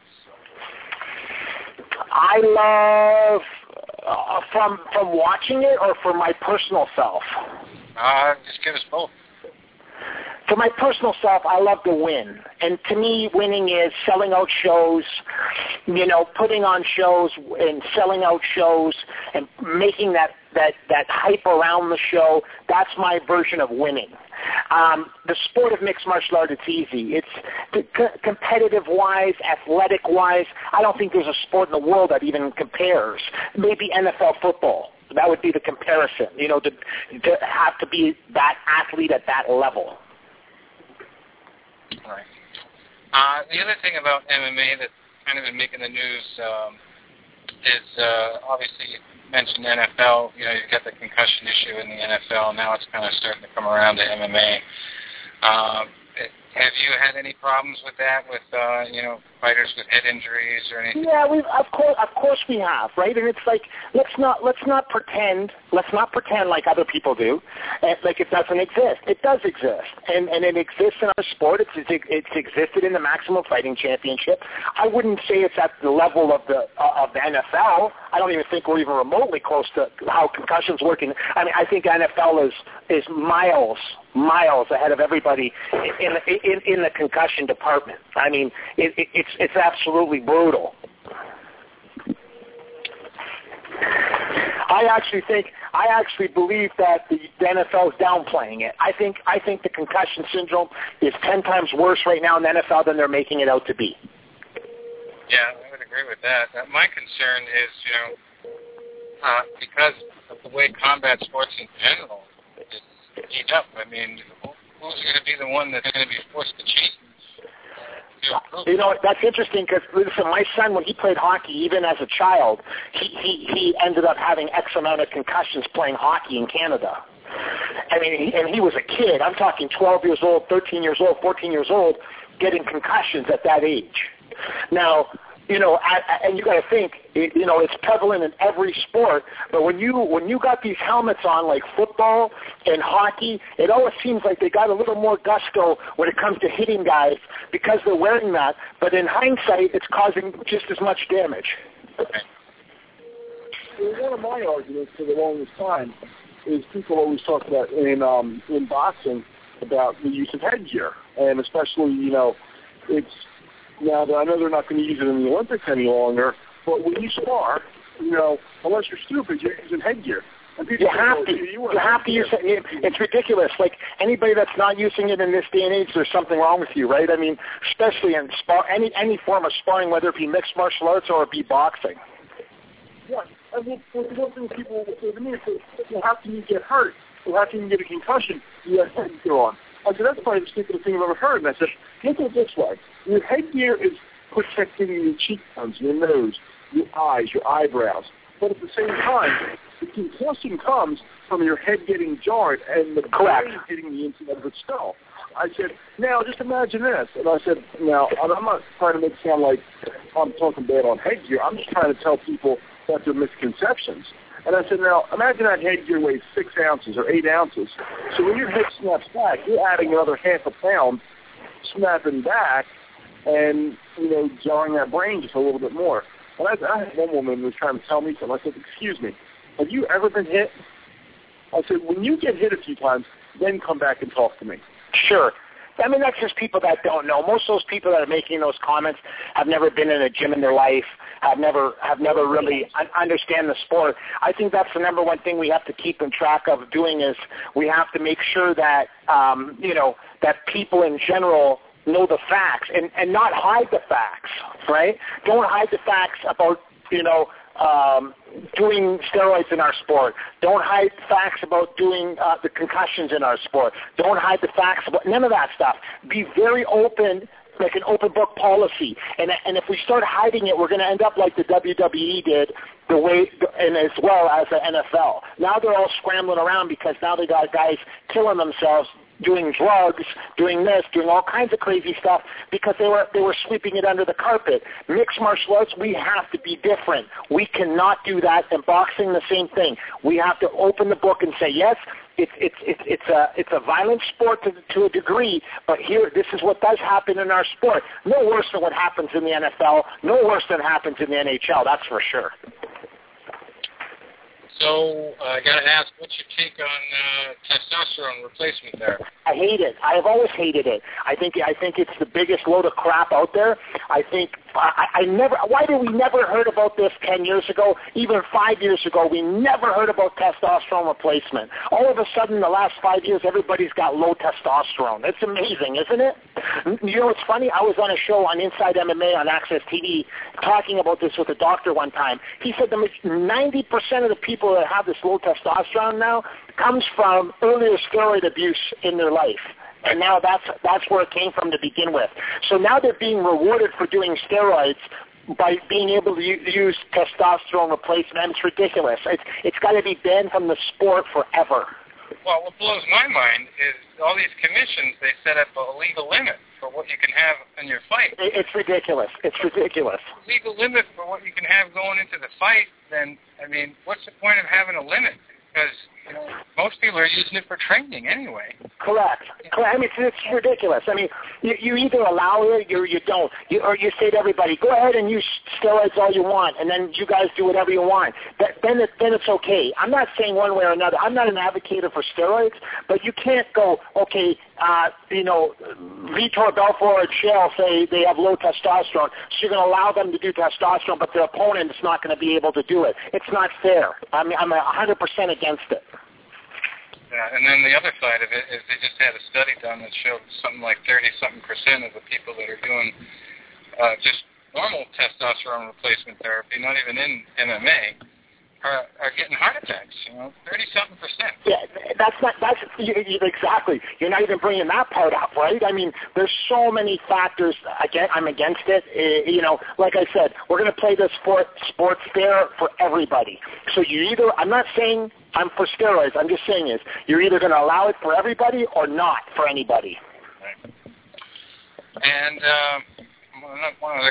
I love from watching it or for my personal self? Just give us both. For my personal self, I love to win. And to me, winning is selling out shows, putting on shows and selling out shows and making that hype around the show. That's my version of winning. The sport of mixed martial art, it's easy. It's competitive-wise, athletic-wise. I don't think there's a sport in the world that even compares. Maybe NFL football. That would be the comparison, to have to be that athlete at that level. Right. The other thing about MMA that's kind of been making the news is obviously you mentioned NFL. You've got the concussion issue in the NFL. Now it's kind of starting to come around to MMA. Have you had any problems with that, with fighters with head injuries or anything? Yeah, of course we have, right? And it's like let's not pretend like other people do, like it doesn't exist. It does exist, and it exists in our sport. It's existed in the Maximum Fighting Championship. I wouldn't say it's at the level of the NFL. I don't even think we're even remotely close to how concussions work. I think NFL is miles ahead of everybody in the concussion department. It's absolutely brutal. I actually believe that the NFL is downplaying it. I think the concussion syndrome is 10 times worse right now in the NFL than they're making it out to be. Yeah, I would agree with that. My concern is, because of the way combat sports in general is heat up. Who's going to be the one that's going to be forced to change? That's interesting because, listen, my son, when he played hockey, even as a child, he ended up having X amount of concussions playing hockey in Canada. And he was a kid. I'm talking 12 years old, 13 years old, 14 years old, getting concussions at that age. Now, and you got to think, it's prevalent in every sport. But when you got these helmets on, like football and hockey, it always seems like they got a little more gusto when it comes to hitting guys because they're wearing that. But in hindsight, it's causing just as much damage. Well, one of my arguments for the longest time is people always talk about in boxing about the use of headgear, and especially it's. Now, I know they're not going to use it in the Olympics any longer, but when you spar, unless you're stupid, you're using headgear. And people you have to use it. It's ridiculous. Like, anybody that's not using it in this day and age, there's something wrong with you, right? I mean, especially in any form of sparring, whether it be mixed martial arts or it be boxing. Yeah, I mean, the one thing people say to me is, how can you get hurt? Or how can you get a concussion? You have headgear on. I said, that's probably the stupidest thing I've ever heard. And I said, look at it this way. Your headgear is protecting your cheekbones, your nose, your eyes, your eyebrows. But at the same time, the concussion comes from your head getting jarred and the brain hitting the inside of the skull. I said, now just imagine this. And I said, now, I'm not trying to make it sound like I'm talking bad on headgear. I'm just trying to tell people that they're misconceptions. And I said, now, imagine that headgear weighs 6 ounces or 8 ounces. So when your head snaps back, you're adding another half a pound snapping back and, jarring that brain just a little bit more. And I had one woman who was trying to tell me something. I said, excuse me, have you ever been hit? I said, when you get hit a few times, then come back and talk to me. Sure. I mean, that's just people that don't know. Most of those people that are making those comments have never been in a gym in their life, have never really understand the sport. I think that's the number one thing we have to keep in track of doing is we have to make sure that, that people in general know the facts and not hide the facts, right? Don't hide the facts about, doing steroids in our sport. Don't hide facts about doing the concussions in our sport. Don't hide the facts about none of that stuff. Be very open, like an open book policy. And if we start hiding it, we're going to end up like the WWE did, and as well as the NFL. Now they're all scrambling around because now they got guys killing themselves, doing drugs, doing this, doing all kinds of crazy stuff because they were sweeping it under the carpet. Mixed martial arts, we have to be different. We cannot do that. And boxing, the same thing. We have to open the book and say, yes, it's a violent sport to a degree, but here, this is what does happen in our sport. No worse than what happens in the NFL. No worse than happens in the NHL. That's for sure. So I got to ask, what's your take on testosterone replacement therapy? I hate it. I have always hated it. I think it's the biggest load of crap out there. I think why did we never heard about this 10 years ago? Even 5 years ago, we never heard about testosterone replacement. All of a sudden, the last 5 years, everybody's got low testosterone. It's amazing, isn't it? You know what's funny? I was on a show on Inside MMA on Access TV talking about this with a doctor one time. He said 90% of the people that have this low testosterone now comes from earlier steroid abuse in their life. And now that's where it came from to begin with. So now they're being rewarded for doing steroids by being able to use testosterone replacement. It's ridiculous. It's got to be banned from the sport forever. Well, what blows my mind is all these commissions, they set up a legal limit for what you can have in your fight. It's ridiculous. It's ridiculous. Legal limit for what you can have going into the fight, then, I mean, what's the point of having a limit? Because, most people are using it for training anyway. Correct. I mean, it's ridiculous. I mean, you either allow it or you don't. Or you say to everybody, go ahead and use steroids all you want, and then you guys do whatever you want. Then it's okay. I'm not saying one way or another. I'm not an advocate for steroids, but you can't go, okay, Vitor Belfort or Chael say they have low testosterone, so you're going to allow them to do testosterone, but their opponent is not going to be able to do it. It's not fair. I'm 100% against it. Yeah, and then the other side of it is they just had a study done that showed something like 30-something% of the people that are doing just normal testosterone replacement therapy, not even in MMA, are getting heart attacks, 30-something%. Yeah, exactly. You're not even bringing that part up, right? I mean, there's so many factors. Again, I'm against it. Like I said, we're going to play this sports fair for everybody. So I'm not saying I'm for steroids. I'm just saying you're either going to allow it for everybody or not for anybody. Right. And one of the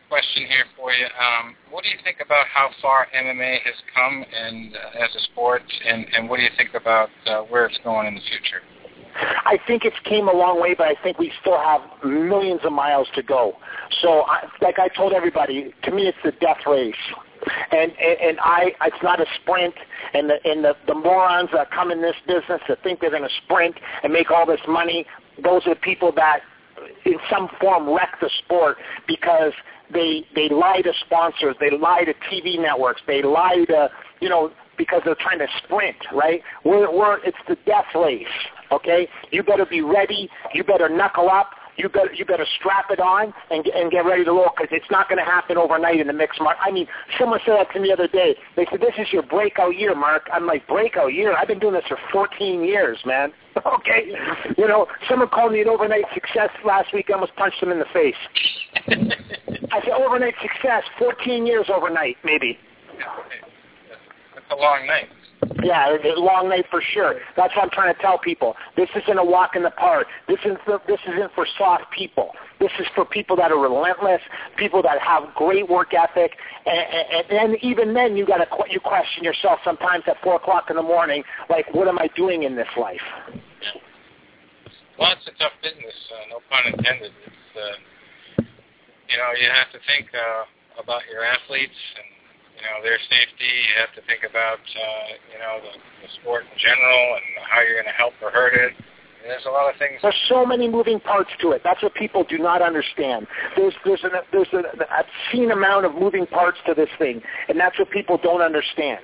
question here for you. What do you think about how far MMA has come and as a sport, and what do you think about where it's going in the future? I think it's came a long way, but I think we still have millions of miles to go. So, like I told everybody, to me it's the death race. And it's not a sprint, and the morons that come in this business that think they're going to sprint and make all this money, those are the people that in some form wreck the sport because they lie to sponsors, they lie to TV networks, they lie to, because they're trying to sprint, right? It's the death race, okay? You better be ready, you better knuckle up, you better strap it on and get ready to roll because it's not going to happen overnight in the mixed market. I mean, someone said that to me the other day. They said, this is your breakout year, Mark. I'm like, breakout year? I've been doing this for 14 years, man. Okay? Someone called me an overnight success last week. I almost punched him in the face. I said, overnight success, 14 years overnight, maybe. That's a long night. Yeah, it's a long night for sure. That's what I'm trying to tell people. This isn't a walk in the park. This isn't for soft people. This is for people that are relentless, people that have great work ethic, and even then you question yourself sometimes at 4 o'clock in the morning, like, what am I doing in this life? Well, it's a tough business, no pun intended. It's, you have to think about your athletes and their safety. You have to think about, the sport in general and how you're going to help or hurt it. And there's a lot of things. There's so many moving parts to it. That's what people do not understand. There's an obscene amount of moving parts to this thing, and that's what people don't understand.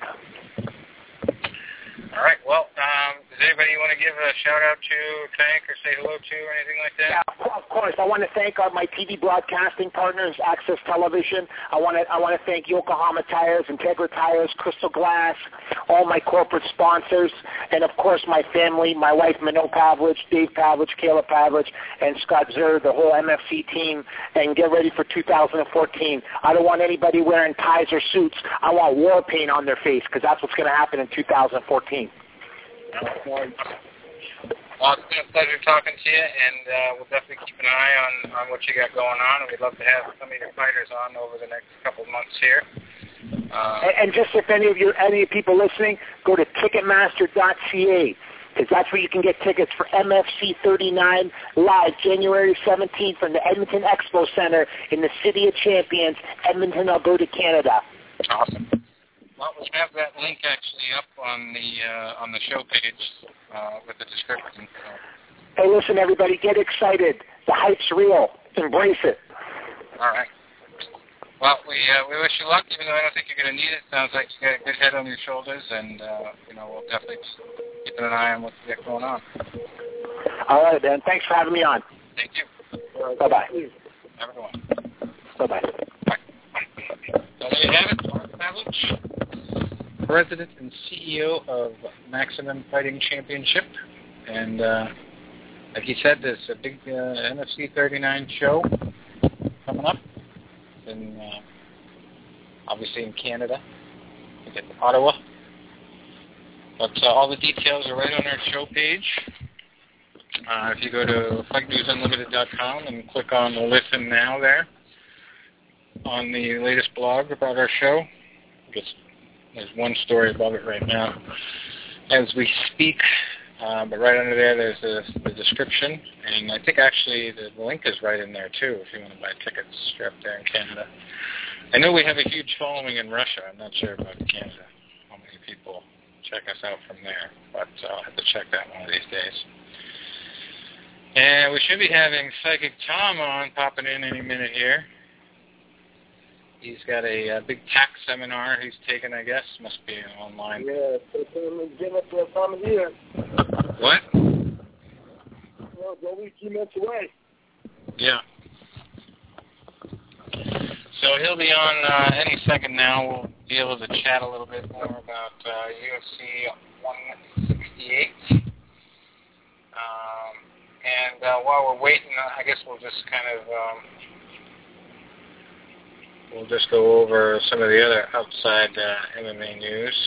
All right. Well, does anybody want to give a shout-out to Tank or say hello to or anything like that? Yeah, of course. I want to thank my TV broadcasting partners, Access Television. I want to thank Yokohama Tires, Integra Tires, Crystal Glass, all my corporate sponsors, and, of course, my family, my wife, Minnow Pavlich, Dave Pavlich, Kayla Pavlich, and Scott Zer, the whole MFC team, and get ready for 2014. I don't want anybody wearing ties or suits. I want war paint on their face because that's what's going to happen in 2014. Well, it's been a pleasure talking to you, and we'll definitely keep an eye on what you got going on, and we'd love to have some of your fighters on over the next couple of months here. And just if any of people listening, go to Ticketmaster.ca, because that's where you can get tickets for MFC 39 live January 17th from the Edmonton Expo Center in the City of Champions, Edmonton, Alberta, Canada. Awesome. Well, we'll have that link actually up on the show page with the description. Hey, listen, everybody, get excited. The hype's real. Embrace it. All right. Well, we wish you luck, even though I don't think you're going to need it. Sounds like you got a good head on your shoulders, and we'll definitely keep an eye on what you got going on. All right, Dan. Thanks for having me on. Thank you. Bye-bye. Have a good one. Bye-bye. Bye. So there you have it, Mark Pavlich, President and CEO of Maximum Fighting Championship. And like he said, there's a big NFC 39 show coming up. In, obviously in Canada, in Ottawa. But all the details are right on our show page. If you go to FightNewsUnlimited.com and click on the Listen Now there, on the latest blog about our show, there's one story above it right now as we speak. But right under there, there's the description, and I think actually the link is right in there too if you want to buy tickets up there in Canada. I know we have a huge following in Russia. I'm not sure about Canada, how many people check us out from there, but I'll have to check that one of these days. And we should be having Psychic Tom on, popping in any minute here. He's got a big tax seminar he's taken, I guess. Must be online. Yeah, give us that time of year. What? Well, it's only a few minutes away. Yeah. So he'll be on any second now. We'll be able to chat a little bit more about UFC 168. And while we're waiting, I guess we'll just kind of... we'll just go over some of the other outside MMA news.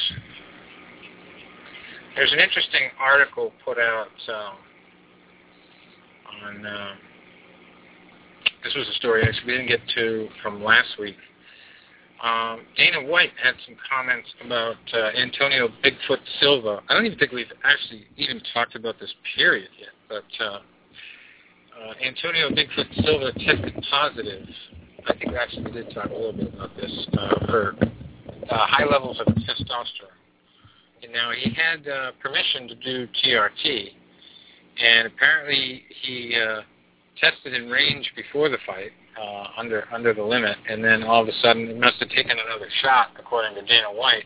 There's an interesting article put out on this was a story actually we didn't get to from last week. Dana White had some comments about Antonio Bigfoot Silva. I don't even think we've actually even talked about this period yet, but Antonio Bigfoot Silva tested positive. I think actually we did talk a little bit about this, for high levels of testosterone. And now he had permission to do TRT, and apparently he tested in range before the fight, under the limit, and then all of a sudden he must have taken another shot, according to Dana White,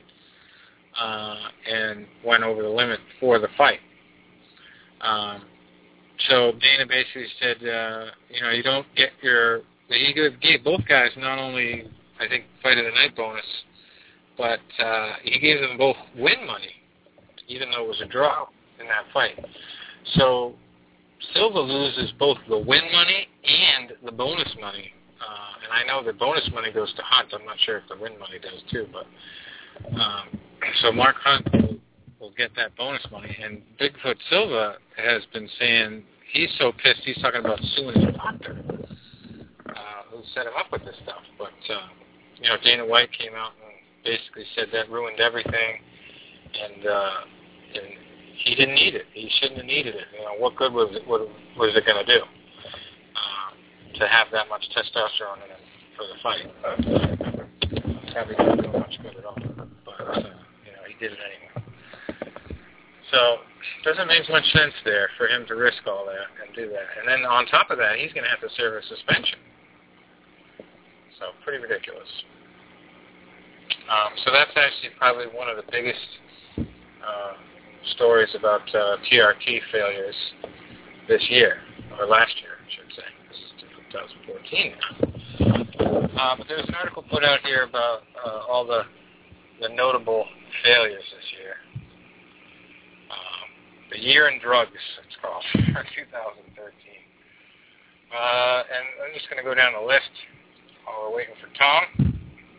and went over the limit for the fight. So Dana basically said, you don't get he gave both guys not only, I think, fight of the night bonus, but he gave them both win money, even though it was a draw in that fight. So Silva loses both the win money and the bonus money. And I know the bonus money goes to Hunt. I'm not sure if the win money does too. But so Mark Hunt will get that bonus money. And Bigfoot Silva has been saying he's so pissed he's talking about suing the doctor who set him up with this stuff. But, Dana White came out and basically said that ruined everything. And he didn't need it. He shouldn't have needed it. What good was it going to do to have that much testosterone in him for the fight? Probably didn't do much good at all. But he did it anyway. So it doesn't make much sense there for him to risk all that and do that. And then on top of that, he's going to have to serve a suspension. So pretty ridiculous. So that's actually probably one of the biggest stories about TRT failures this year, or last year, I should say. This is 2014 now. But there's an article put out here about all the notable failures this year. The Year in Drugs, it's called, for 2013. And I'm just going to go down the list while we're waiting for Tom.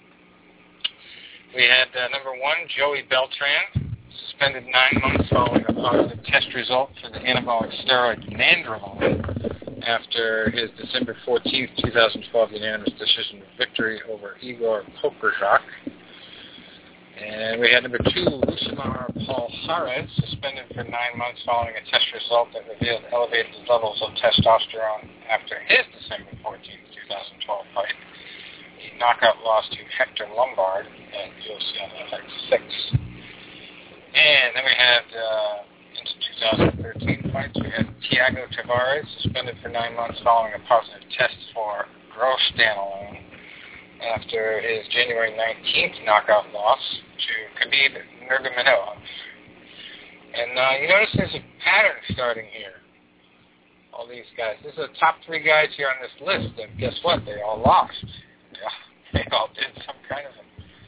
We had number 1, Joey Beltran, suspended 9 months following a positive test result for the anabolic steroid nandrolone after his December 14th, 2012 unanimous decision victory over Igor Kokorzak. And we had number 2, Lusimar Palhares, suspended for 9 months following a test result that revealed elevated levels of testosterone after his December 14th, 2012 fight. A knockout loss to Hector Lombard at UFC on FX6. And then we had, into 2013 fights, we had Thiago Tavares, suspended for 9 months following a positive test for grosstanolone after his January 19th knockout loss to Khabib Nurmagomedov. And you notice there's a pattern starting here. All these guys. This is the top 3 guys here on this list, and guess what? They all lost. They all did some kind of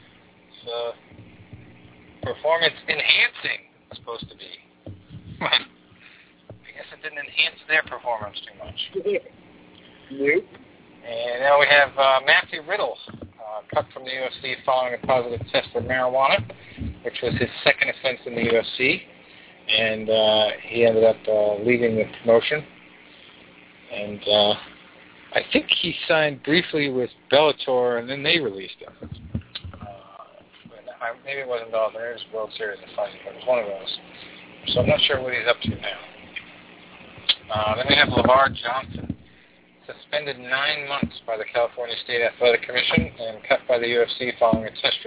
performance enhancing, it's supposed to be. I guess it didn't enhance their performance too much. Nope. And now we have Matthew Riddle, cut from the UFC following a positive test for marijuana, which was his second offense in the UFC. And he ended up leaving the promotion. And I think he signed briefly with Bellator, and then they released him. Maybe it wasn't Bellator, it was World Series of Fighting, but it was one of those. So I'm not sure what he's up to now. Then we have LeVar Johnson, suspended 9 months by the California State Athletic Commission and cut by the UFC following a test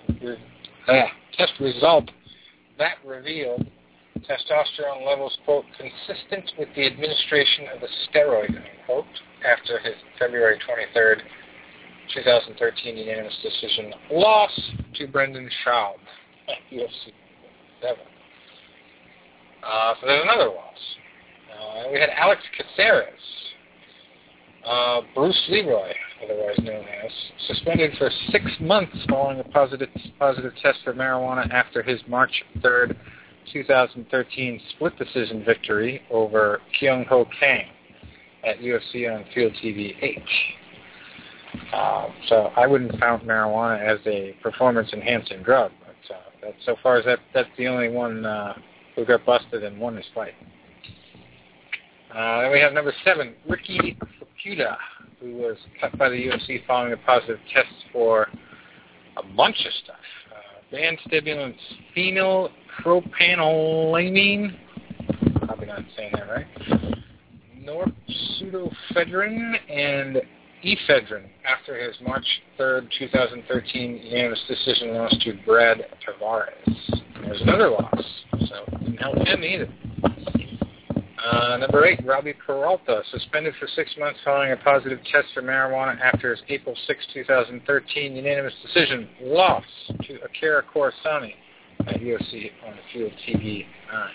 result that revealed testosterone levels, quote, consistent with the administration of the steroid, unquote, after his February 23rd, 2013 unanimous decision loss to Brendan Schaub at UFC 7. So there's another loss. We had Alex Caceres, Bruce Leroy, otherwise known as, suspended for 6 months following a positive test for marijuana after his March 3rd, 2013 split decision victory over Kyung Ho Kang at UFC on Field TV 8. So I wouldn't count marijuana as a performance-enhancing drug. But so far as that's the only one who got busted and won his fight. Then we have number 7, Ricky Fuda, who was cut by the UFC following a positive test for a bunch of stuff. Banned stimulants phenylpropanolamine, probably not saying that right, norpseudoephedrine, and ephedrine after his March 3rd, 2013 unanimous decision loss to Brad Tavares. There's another loss, so it didn't help him either. Number 8, Robbie Peralta, suspended for 6 months following a positive test for marijuana after his April 6, 2013 unanimous decision loss to Akira Corsani at UFC on the Field TV 9.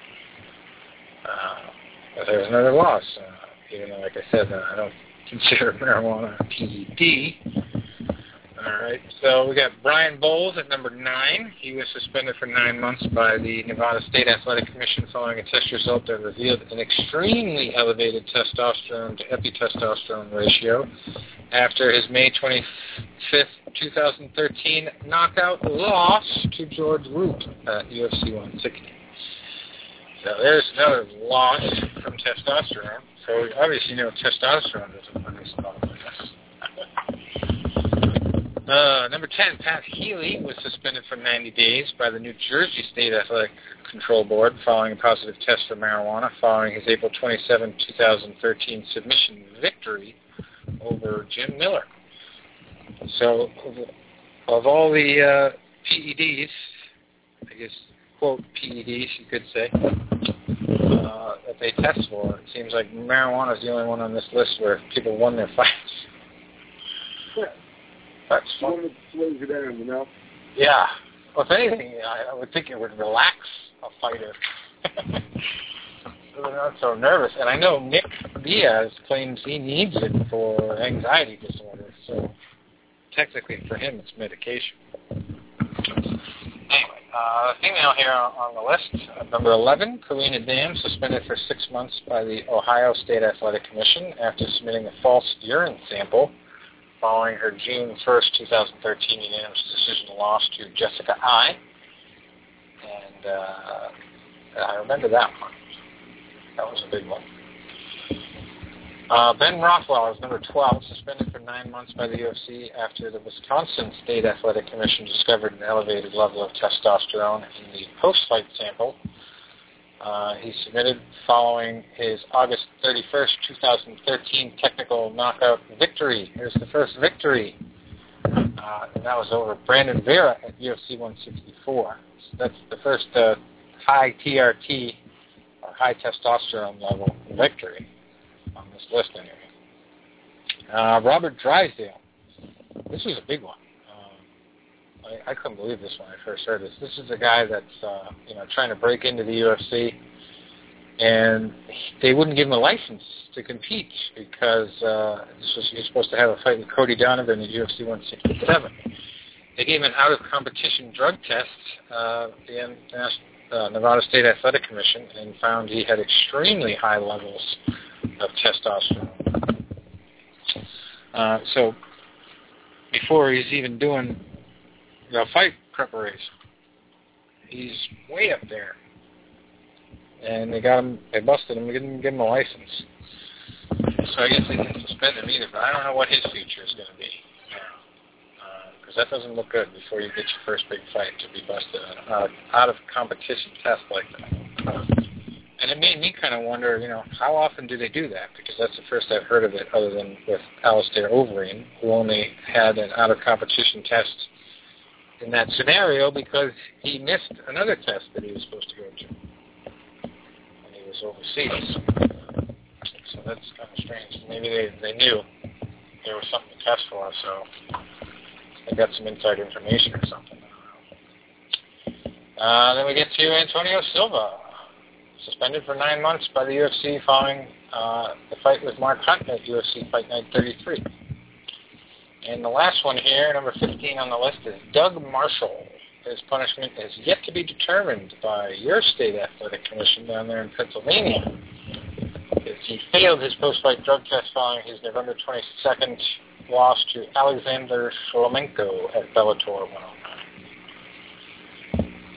But there's another loss, even though, like I said, I don't consider marijuana a PED. All right, so we got Brian Bowles at number 9. He was suspended for 9 months by the Nevada State Athletic Commission following a test result that revealed an extremely elevated testosterone to epitestosterone ratio after his May 25th, 2013 knockout loss to George Root at UFC 160. So there's another loss from testosterone. So we obviously know testosterone doesn't run this problem like this. Number 10, Pat Healy was suspended for 90 days by the New Jersey State Athletic Control Board following a positive test for marijuana following his April 27, 2013 submission victory over Jim Miller. So of all the PEDs, I guess, quote, PEDs, you could say, that they test for, it seems like marijuana is the only one on this list where people won their fights. Yeah. That's fun. One that slows you down, you know? Yeah. Well, if anything, I would think it would relax a fighter. So they're not so nervous. And I know Nick Diaz claims he needs it for anxiety disorder. So technically for him, it's medication. Anyway, female here on the list, number 11, Karina Dam, suspended for 6 months by the Ohio State Athletic Commission after submitting a false urine sample following her June 1st, 2013 unanimous decision loss to Jessica I. And I remember that one. That was a big one. Ben Rothwell is number 12, suspended for 9 months by the UFC after the Wisconsin State Athletic Commission discovered an elevated level of testosterone in the post-fight sample. He submitted following his August 31st, 2013 technical knockout victory. Here's the first victory. And that was over Brandon Vera at UFC 164. So that's the first high TRT, or high testosterone level victory on this list anyway. Robert Drysdale. This was a big one. I couldn't believe this when I first heard this. This is a guy that's trying to break into the UFC, and they wouldn't give him a license to compete because he was supposed to have a fight with Cody Donovan at UFC 167. They gave him an out-of-competition drug test, the Nevada State Athletic Commission, and found he had extremely high levels of testosterone. So before he's even doing fight preparation, he's way up there. And they busted him, they didn't give him a license. So I guess they didn't suspend him either, but I don't know what his future is going to be. Because that doesn't look good before you get your first big fight to be busted out of competition test like that. And it made me kind of wonder, how often do they do that? Because that's the first I've heard of it other than with Alistair Overeem, who only had an out-of-competition test in that scenario because he missed another test that he was supposed to go to when he was overseas. So that's kind of strange. Maybe they knew there was something to test for, so they got some inside information or something. Then we get to Antonio Silva, suspended for 9 months by the UFC following the fight with Mark Hunt at UFC Fight Night 33. And the last one here, number 15 on the list, is Doug Marshall. His punishment is yet to be determined by your state athletic commission down there in Pennsylvania. He failed his post-fight drug test following his November 22nd loss to Alexander Shlemenko at Bellator 109.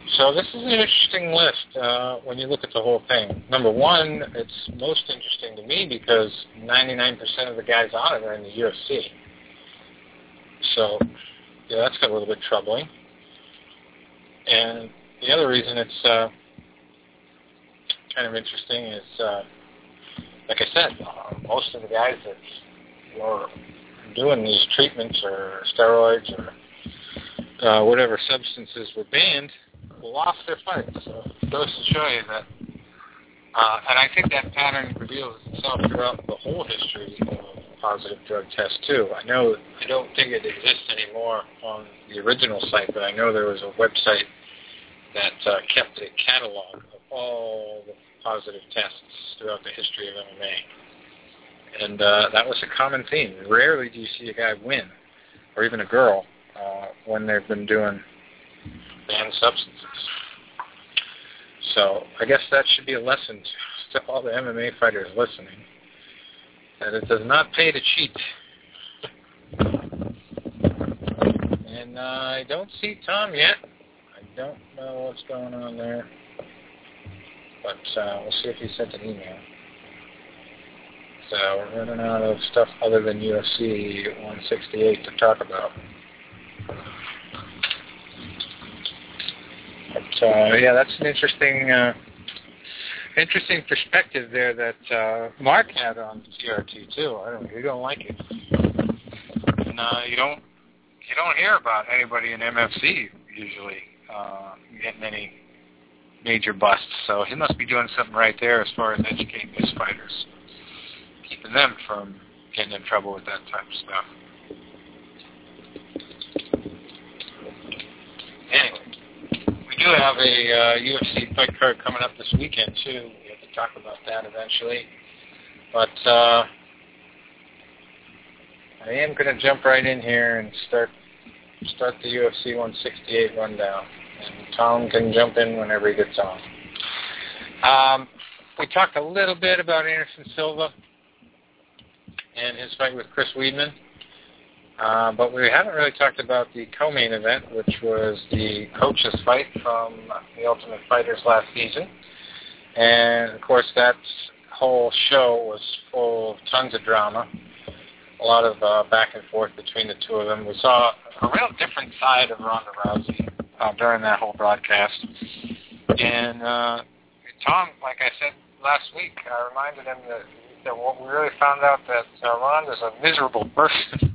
So this is an interesting list when you look at the whole thing. Number one, it's most interesting to me because 99% of the guys on it are in the UFC. So, yeah, that's got a little bit troubling. And the other reason it's kind of interesting is, like I said, most of the guys that were doing these treatments or steroids or whatever substances were banned lost their fights. So it goes to show you that, and I think that pattern reveals itself throughout the whole history of positive drug tests too. I don't think it exists anymore on the original site, but I know there was a website that kept a catalog of all the positive tests throughout the history of MMA. And that was a common theme. Rarely do you see a guy win, or even a girl, when they've been doing banned substances. So I guess that should be a lesson to all the MMA fighters listening, that it does not pay to cheat. And I don't see Tom yet. I don't know what's going on there. But we'll see if he sent an email. So we're running out of stuff other than UFC 168 to talk about. But yeah, that's an interesting perspective there that Mark had on TRT too. You don't like it, and you don't hear about anybody in MFC usually getting any major busts. So he must be doing something right there as far as educating his fighters, keeping them from getting in trouble with that type of stuff. Anyway, we do have a UFC fight card coming up this weekend too. We have to talk about that eventually. But I am going to jump right in here and start the UFC 168 rundown. And Tom can jump in whenever he gets on. We talked a little bit about Anderson Silva and his fight with Chris Weidman. But we haven't really talked about the co-main event, which was the coach's fight from The Ultimate Fighters last season. And, of course, that whole show was full of tons of drama, a lot of back and forth between the two of them. We saw a real different side of Ronda Rousey during that whole broadcast. And Tom, like I said last week, I reminded him that what we really found out that Ronda's a miserable person.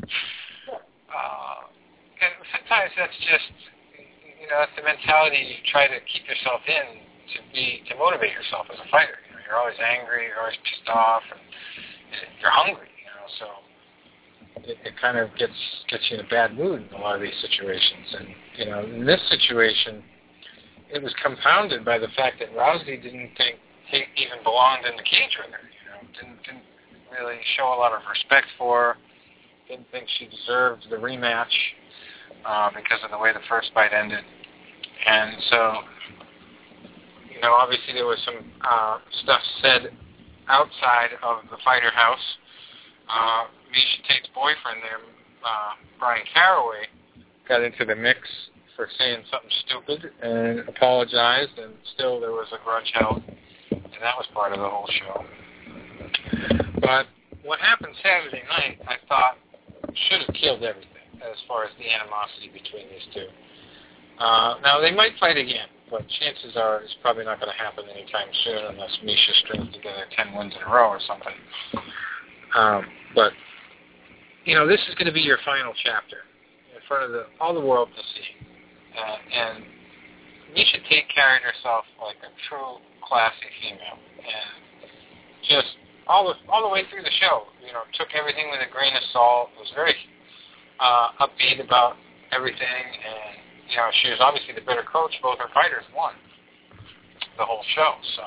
And sometimes that's just, that's the mentality you try to keep yourself in to motivate yourself as a fighter. You're always angry, you're always pissed off, and you're hungry, so it kind of gets you in a bad mood in a lot of these situations. And, in this situation, it was compounded by the fact that Rousey didn't think he even belonged in the cage with her, didn't really show a lot of respect for her, didn't think she deserved the rematch because of the way the first fight ended. And so, obviously there was some stuff said outside of the fighter house. Miesha Tate's boyfriend there, Brian Caraway, got into the mix for saying something stupid and apologized, and still there was a grudge held, and that was part of the whole show. But what happened Saturday night, I thought, should have killed everything as far as the animosity between these two. Now, they might fight again, but chances are it's probably not going to happen anytime soon unless Miesha strings together 10 wins in a row or something. But, this is going to be your final chapter in front of all the world to see. And Miesha Tate carried herself like a true classy female. And just all the way through the show, took everything with a grain of salt, was very upbeat about everything, and, she was obviously the better coach. Both her fighters won the whole show. So,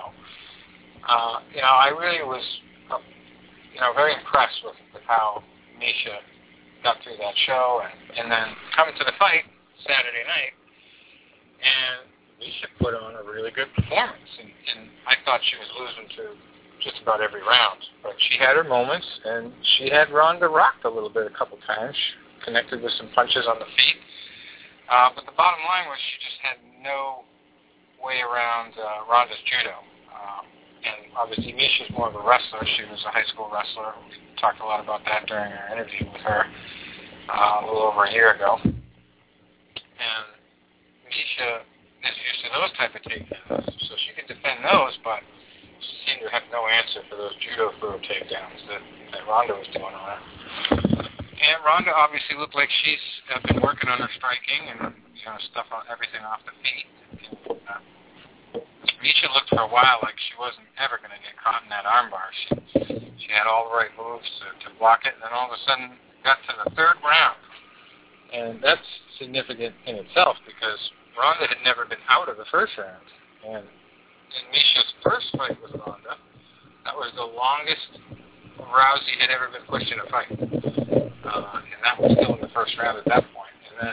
I really was, very impressed with how Miesha got through that show, and then coming to the fight Saturday night, and Miesha put on a really good performance, and I thought she was losing to just about every round, but she had her moments, and she had Ronda rocked a little bit a couple times, connected with some punches on the feet, but the bottom line was she just had no way around Ronda's judo. And obviously, Misha's more of a wrestler. She was a high school wrestler. We talked a lot about that during our interview with her a little over a year ago. And Misha is used to those type of takedowns, so she can defend those, but she seemed to have no answer for those judo throw takedowns that Ronda was doing on her. And Ronda obviously looked like she's been working on her striking and stuff on everything off the feet. And, Misha looked for a while like she wasn't ever going to get caught in that armbar. She had all the right moves to block it, and then all of a sudden got to the third round. And that's significant in itself because Ronda had never been out of the first round. And in Misha's first fight with Ronda, that was the longest Rousey had ever been pushed in a fight. And that was still in the first round at that point. And then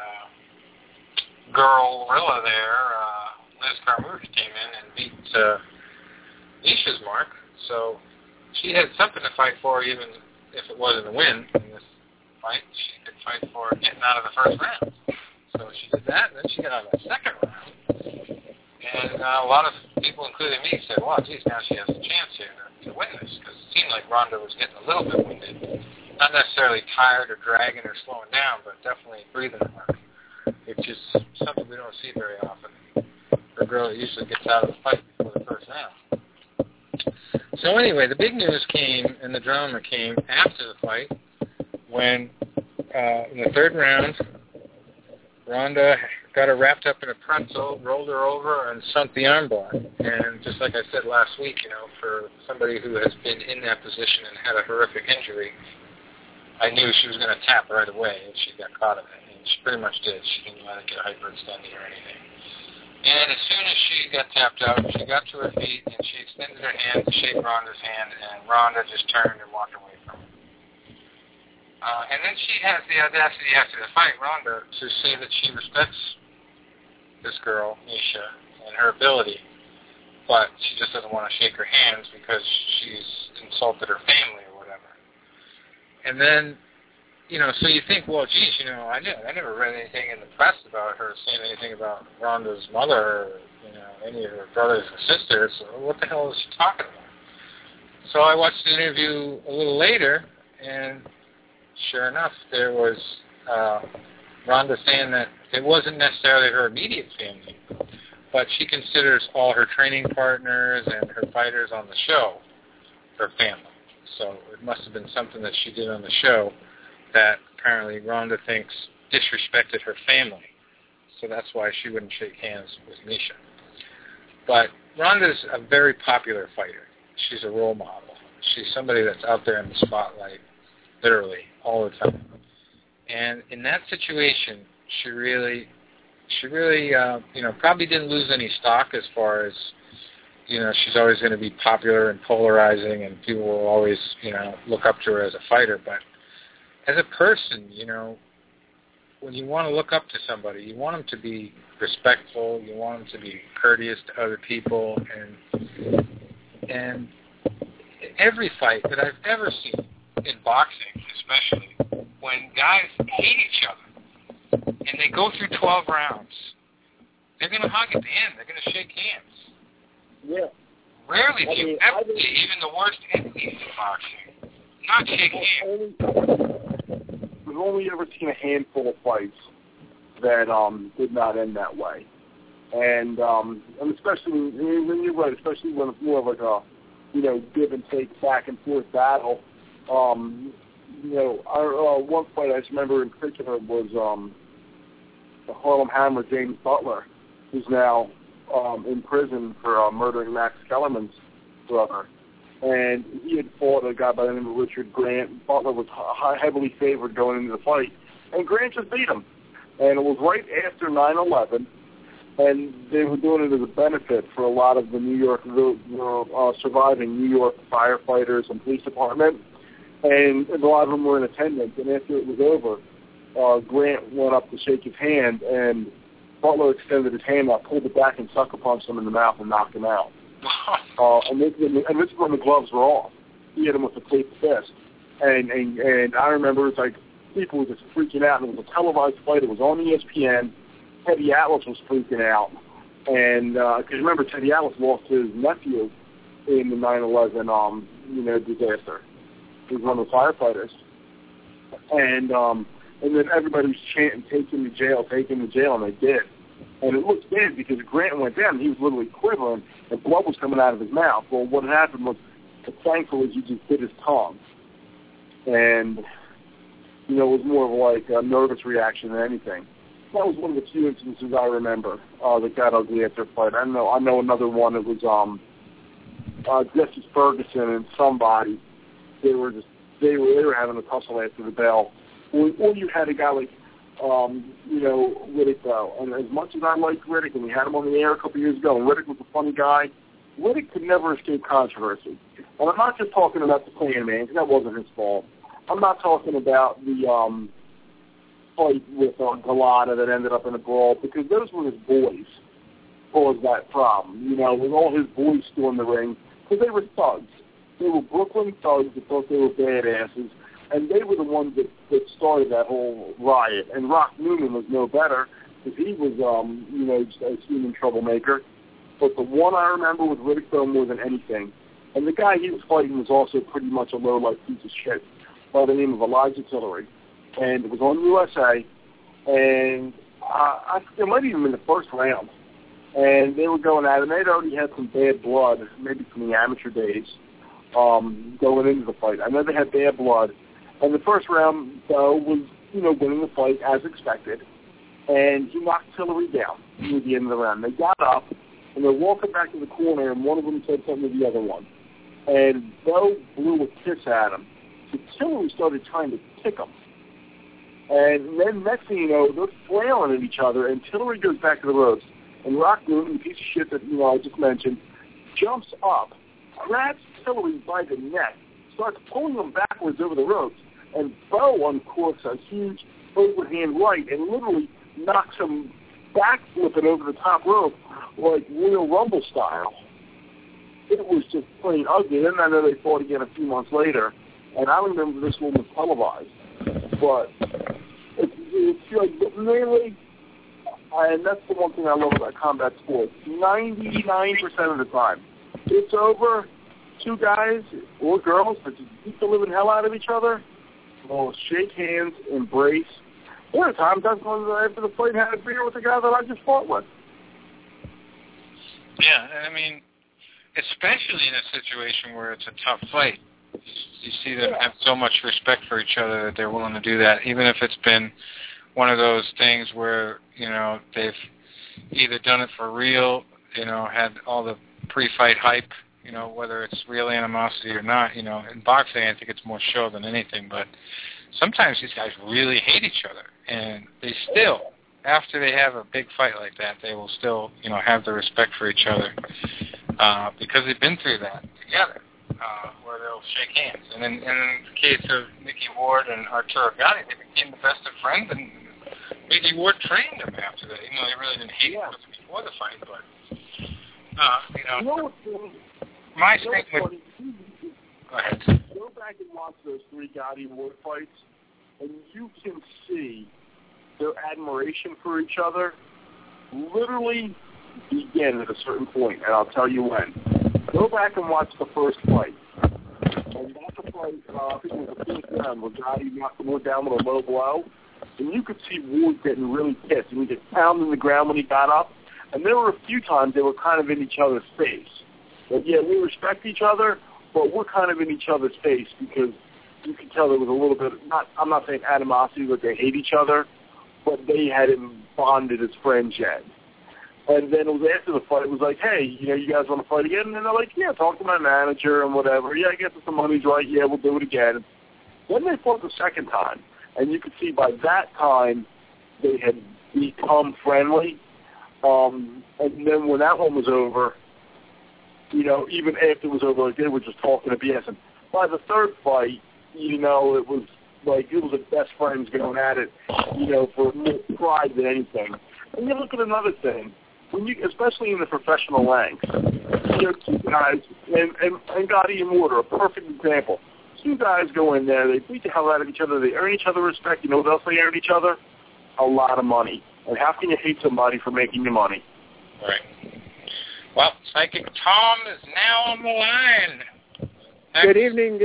Gorilla there, Liz Carmouche came in and beat Misha's mark. So she had something to fight for, even if it wasn't a win in this fight. She could fight for getting out of the first round. So she did that, and then she got out of the second round. And a lot of people, including me, said, well, geez, now she has a chance here to win this, because it seemed like Ronda was getting a little bit winded. Not necessarily tired or dragging or slowing down, but definitely breathing hard, which is something we don't see very often. A girl that usually gets out of the fight before the first round. So anyway, the big news came and the drama came after the fight when in the third round, Ronda got her wrapped up in a pretzel, rolled her over, and sunk the armbar. And just like I said last week, for somebody who has been in that position and had a horrific injury, I knew she was going to tap right away, and she got caught in it. And she pretty much did. She didn't let it get hyperextended or anything. And as soon as she got tapped out, she got to her feet, and she extended her hand to shake Ronda's hand, and Ronda just turned and walked away from her. And then she has the audacity after the fight, Ronda, to say that she respects this girl, Misha, and her ability, but she just doesn't want to shake her hands because she's insulted her family or whatever. And then, so you think, well, geez, I never read anything in the press about her saying anything about Ronda's mother or, any of her brothers or sisters. So what the hell is she talking about? So I watched the interview a little later, and sure enough, there was Ronda saying that it wasn't necessarily her immediate family, but she considers all her training partners and her fighters on the show her family. So it must have been something that she did on the show that apparently Ronda thinks disrespected her family. So that's why she wouldn't shake hands with Misha. But Ronda's a very popular fighter. She's a role model. She's somebody that's out there in the spotlight, literally, all the time. And in that situation, she really, probably didn't lose any stock as far as, she's always going to be popular and polarizing, and people will always, look up to her as a fighter. But as a person, when you want to look up to somebody, you want them to be respectful, you want them to be courteous to other people, and every fight that I've ever seen, in boxing especially, when guys hate each other and they go through 12 rounds, they're going to hug at the end. They're going to shake hands. Yeah. Rarely do you ever see even the worst enemies in boxing not shake hands. We've only ever seen a handful of fights that did not end that way. And especially when you're right, especially when it's more of like a, give and take, back and forth battle. Our one fight I just remember in particular was the Harlem Hammer, James Butler, who's now in prison for murdering Max Kellerman's brother. And he had fought a guy by the name of Richard Grant. Butler was heavily favored going into the fight, and Grant just beat him. And it was right after 9/11, and they were doing it as a benefit for a lot of the New York, surviving New York firefighters and police department. And a lot of them were in attendance. And after it was over, Grant went up to shake his hand, and Butler extended his hand out, pulled it back, and sucker punched him in the mouth and knocked him out. And this is when the gloves were off. He hit him with a clean fist. And I remember it's like people were just freaking out. And it was a televised fight. It was on ESPN. Teddy Atlas was freaking out. And because remember, Teddy Atlas lost his nephew in the 9/11 disaster. He was one of the firefighters. And then everybody was chanting, take him to jail, and they did. And it looked bad because Grant went down, and he was literally quivering, and blood was coming out of his mouth. Well, what happened was, thankfully, he just bit his tongue. And, it was more of like a nervous reaction than anything. That was one of the few instances I remember that got ugly after a fight. I know another one. It was Jesse Ferguson and somebody. They were having a tussle after the bell. Or you had a guy like Riddick though. And as much as I liked Riddick, and we had him on the air a couple years ago, and Riddick was a funny guy, Riddick could never escape controversy. And I'm not just talking about the Plan Man, because that wasn't his fault. I'm not talking about the fight with Galata that ended up in a brawl, because those were his boys caused that problem. With all his boys still in the ring, because they were thugs. They were Brooklyn thugs that thought they were badasses, and they were the ones that started that whole riot. And Rock Newman was no better, because he was, just a human troublemaker. But the one I remember was Riddick though more than anything. And the guy he was fighting was also pretty much a low-life piece of shit by the name of Elijah Tillery. And it was on USA, and it might even been the first round. And they were going at it, and they'd already had some bad blood, maybe from the amateur days, going into the fight. I know they had bad blood. And the first round, though, was, winning the fight as expected. And he knocked Tillery down near the end of the round. They got up, and they're walking back to the corner, and one of them said something to the other one. And Bo blew a kiss at him. So Tillery started trying to kick him. And then next thing you know, they're flailing at each other, and Tillery goes back to the ropes. And Rock Newman, the piece of shit that I just mentioned, jumps up, grabs Tillery by the neck, starts pulling him backwards over the ropes, and Bo uncorks a huge overhand right and literally knocks him backflipping over the top rope like Royal Rumble style. It was just plain ugly. Then I know they fought again a few months later, and I remember this one was televised. But it's like mainly, and that's the one thing I love about combat sports. 99% of the time, it's over. Two guys or girls that just beat the living hell out of each other will shake hands, embrace. There are times I've gone after the fight had a beer with the guy that I just fought with. Yeah, I mean, especially in a situation where it's a tough fight. You see them have so much respect for each other that they're willing to do that, even if it's been one of those things where, they've either done it for real, had all the pre-fight hype, whether it's real animosity or not. In boxing, I think it's more show than anything, but sometimes these guys really hate each other, and they still, after they have a big fight like that, they will still, have the respect for each other because they've been through that together. Where they'll shake hands. And in the case of Mickey Ward and Arturo Gatti, they became the best of friends, and Mickey Ward trained them after that. They really didn't hate each other before the fight, but, my statement... Go ahead. Go back and watch those three Gatti Ward fights, and you can see their admiration for each other literally begin at a certain point, and I'll tell you when. Go back and watch the first fight. And that's a fight, I think it was the fifth round, where Gotti knocked Ward down with a low blow. And you could see Ward getting really pissed. And he just pounding the ground when he got up. And there were a few times they were kind of in each other's face. But, yeah, we respect each other, but we're kind of in each other's face because you could tell there was a little bit, I'm not saying animosity, but they hate each other, but they hadn't bonded as friends yet. And then it was after the fight, it was like, hey, you guys want to fight again? And they're like, yeah, talk to my manager and whatever. Yeah, I guess if the money's right, yeah, we'll do it again. Then they fought the second time. And you could see by that time they had become friendly. And then when that one was over, even after it was over, like, they were just talking to BS. And by the third fight, it was like it was the best friends going at it, for more pride than anything. And you look at another thing. Especially in the professional ranks, two guys, and Gotti and Ward are a perfect example. Two guys go in there, they beat the hell out of each other, they earn each other respect. You know what else they earn each other? A lot of money. And how can you hate somebody for making you money? Right. Well, Psychic Tom is now on the line. Good evening.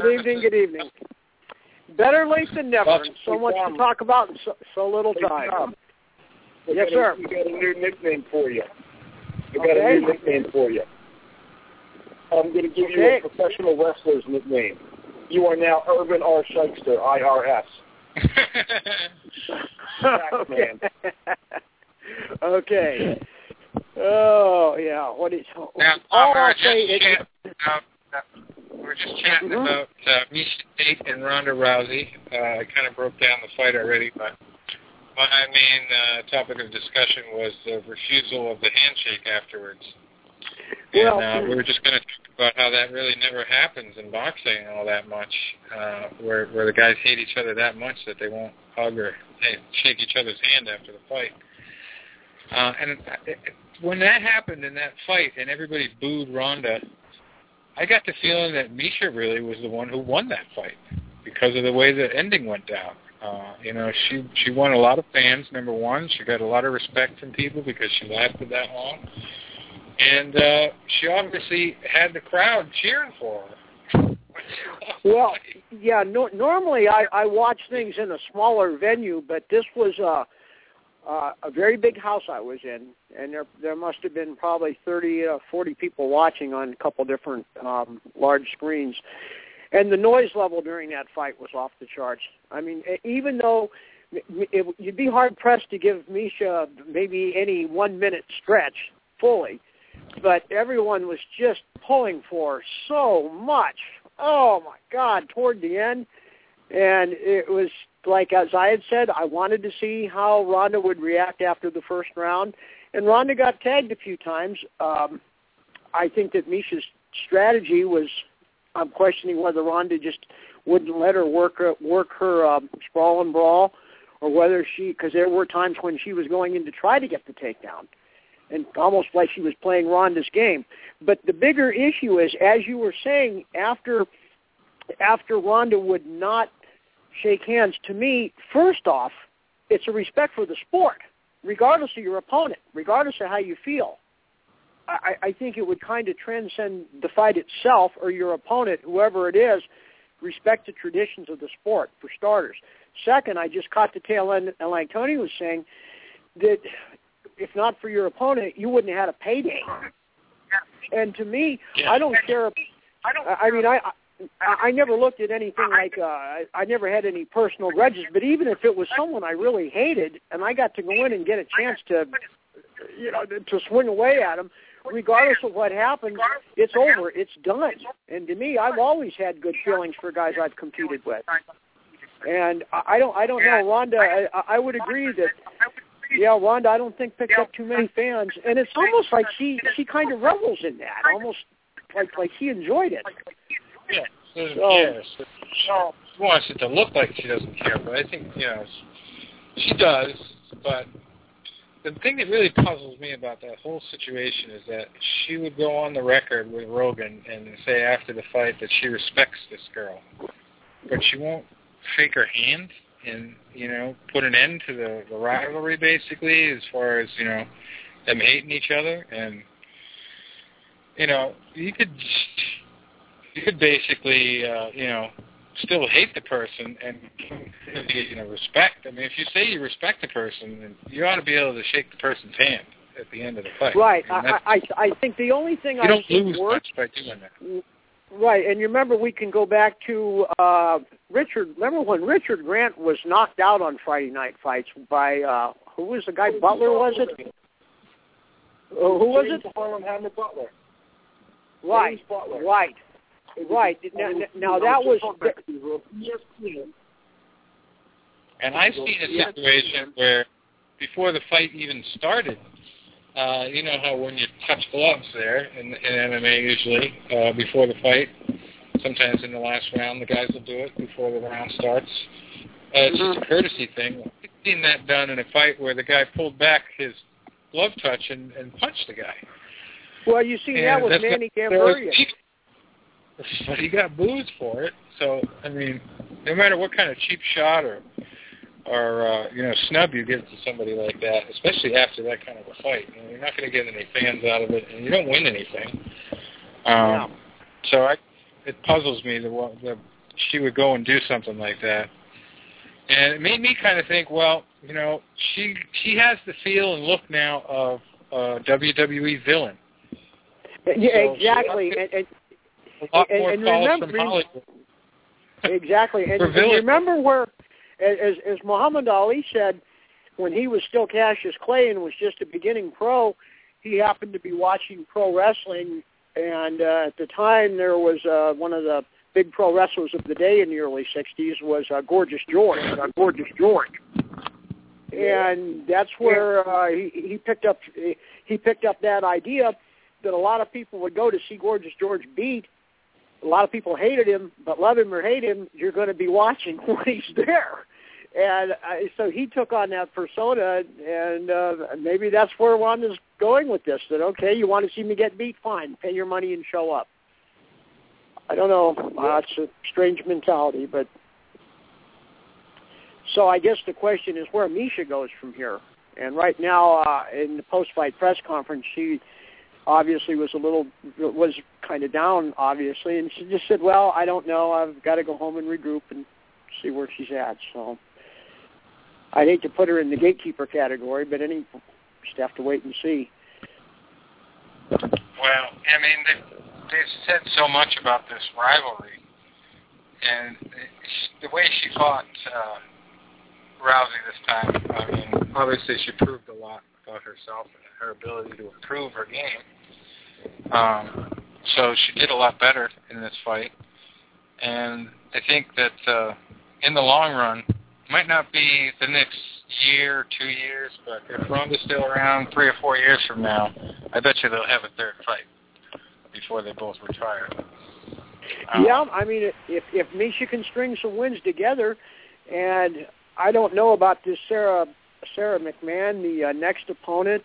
Better late than never. Well, so much to talk about in so little time. Yes, sir. We got a new nickname for you. I'm going to give you a professional wrestler's nickname. You are now Irvin R. Shykester, IRS. Okay. Okay. Oh, yeah. What is... Now, all I'll say is... we're just chatting about Miesha Tate and Ronda Rousey. I kind of broke down the fight already, but my main topic of discussion was the refusal of the handshake afterwards. And we were just going to talk about how that really never happens in boxing all that much, where the guys hate each other that much that they won't hug or shake each other's hand after the fight. And when that happened in that fight and everybody booed Ronda, I got the feeling that Miesha really was the one who won that fight because of the way the ending went down. She won a lot of fans, number one. She got a lot of respect from people because she lasted that long. And she obviously had the crowd cheering for her. Well, yeah, normally I watch things in a smaller venue, but this was a very big house I was in, and there must have been probably 30 to 40 people watching on a couple different large screens. And the noise level during that fight was off the charts. I mean, even though you'd be hard-pressed to give Miesha maybe any 1 minute stretch fully, but everyone was just pulling for her so much. Oh, my God, toward the end. And it was like, as I had said, I wanted to see how Ronda would react after the first round. And Ronda got tagged a few times. I think that Miesha's strategy was, I'm questioning whether Ronda just wouldn't let her work her sprawl and brawl, or whether because there were times when she was going in to try to get the takedown, and almost like she was playing Ronda's game. But the bigger issue is, as you were saying, after Ronda would not shake hands, to me, first off, it's a respect for the sport, regardless of your opponent, regardless of how you feel. I think it would kind of transcend the fight itself or your opponent, whoever it is, respect the traditions of the sport, for starters. Second, I just caught the tail end, and like Tony was saying, that if not for your opponent, you wouldn't have had a payday. And to me, I don't care. I never looked at anything like, I never had any personal grudges, but even if it was someone I really hated and I got to go in and get a chance to swing away at him, regardless of what happens, it's over, it's done. And to me, I've always had good feelings for guys I've competed with. And I don't know, Ronda, I would agree that, Ronda, I don't think picked up too many fans. And it's almost like she kind of revels in that, almost like she enjoyed it. Yeah, she doesn't care. So she wants it to look like she doesn't care, but I think, she does. But the thing that really puzzles me about that whole situation is that she would go on the record with Rogan and say after the fight that she respects this girl, but she won't shake her hand and, put an end to the rivalry, basically, as far as, them hating each other. And, you could basically, still hate the person and respect. I mean, if you say you respect the person, you ought to be able to shake the person's hand at the end of the fight. Right. I think the only thing you don't lose much by doing that. Right, and you remember we can go back to Richard. Remember when Richard Grant was knocked out on Friday Night Fights by who was the guy? Butler, was it? Who was it? Harlem Hammer Butler. Right. Right. Right. Now that was. And I've seen a situation where before the fight even started, you know how when you touch gloves there in MMA usually before the fight, sometimes in the last round the guys will do it before the round starts. It's just a courtesy thing. I've seen that done in a fight where the guy pulled back his glove touch and punched the guy. Well, you see, that was Manny Gambarian. But he got booed for it. So, I mean, no matter what kind of cheap shot or or snub you give to somebody like that, especially after that kind of a fight. You're not going to get any fans out of it, and you don't win anything. So it puzzles me that she would go and do something like that. And it made me kind of think, well, she has the feel and look now of a WWE villain. Yeah, so exactly. A lot more calls from Hollywood. Exactly. And remember where, as Muhammad Ali said, when he was still Cassius Clay and was just a beginning pro, he happened to be watching pro wrestling, and at the time there was one of the big pro wrestlers of the day in the early 60s was Gorgeous George. And that's where he picked up that idea that a lot of people would go to see Gorgeous George beat. A lot of people hated him, but love him or hate him, you're going to be watching when he's there. And so he took on that persona, and maybe that's where Ronda's going with this, that, okay, you want to see me get beat? Fine, pay your money and show up. I don't know. It's a strange mentality, but... So I guess the question is where Misha goes from here. And right now, in the post-fight press conference, she obviously was kind of down, obviously, and she just said, well, I don't know. I've got to go home and regroup and see where she's at. So I'd hate to put her in the gatekeeper category, but just have to wait and see. Well, I mean, they've said so much about this rivalry, and the way she fought Rousey this time, I mean, obviously she proved a lot about herself and her ability to improve her game. So she did a lot better in this fight. And I think that in the long run, might not be the next year or 2 years, but if Ronda's still around 3 or 4 years from now, I bet you they'll have a third fight before they both retire. Yeah, I mean, if Misha can string some wins together, and I don't know about this Sarah McMahon, the next opponent,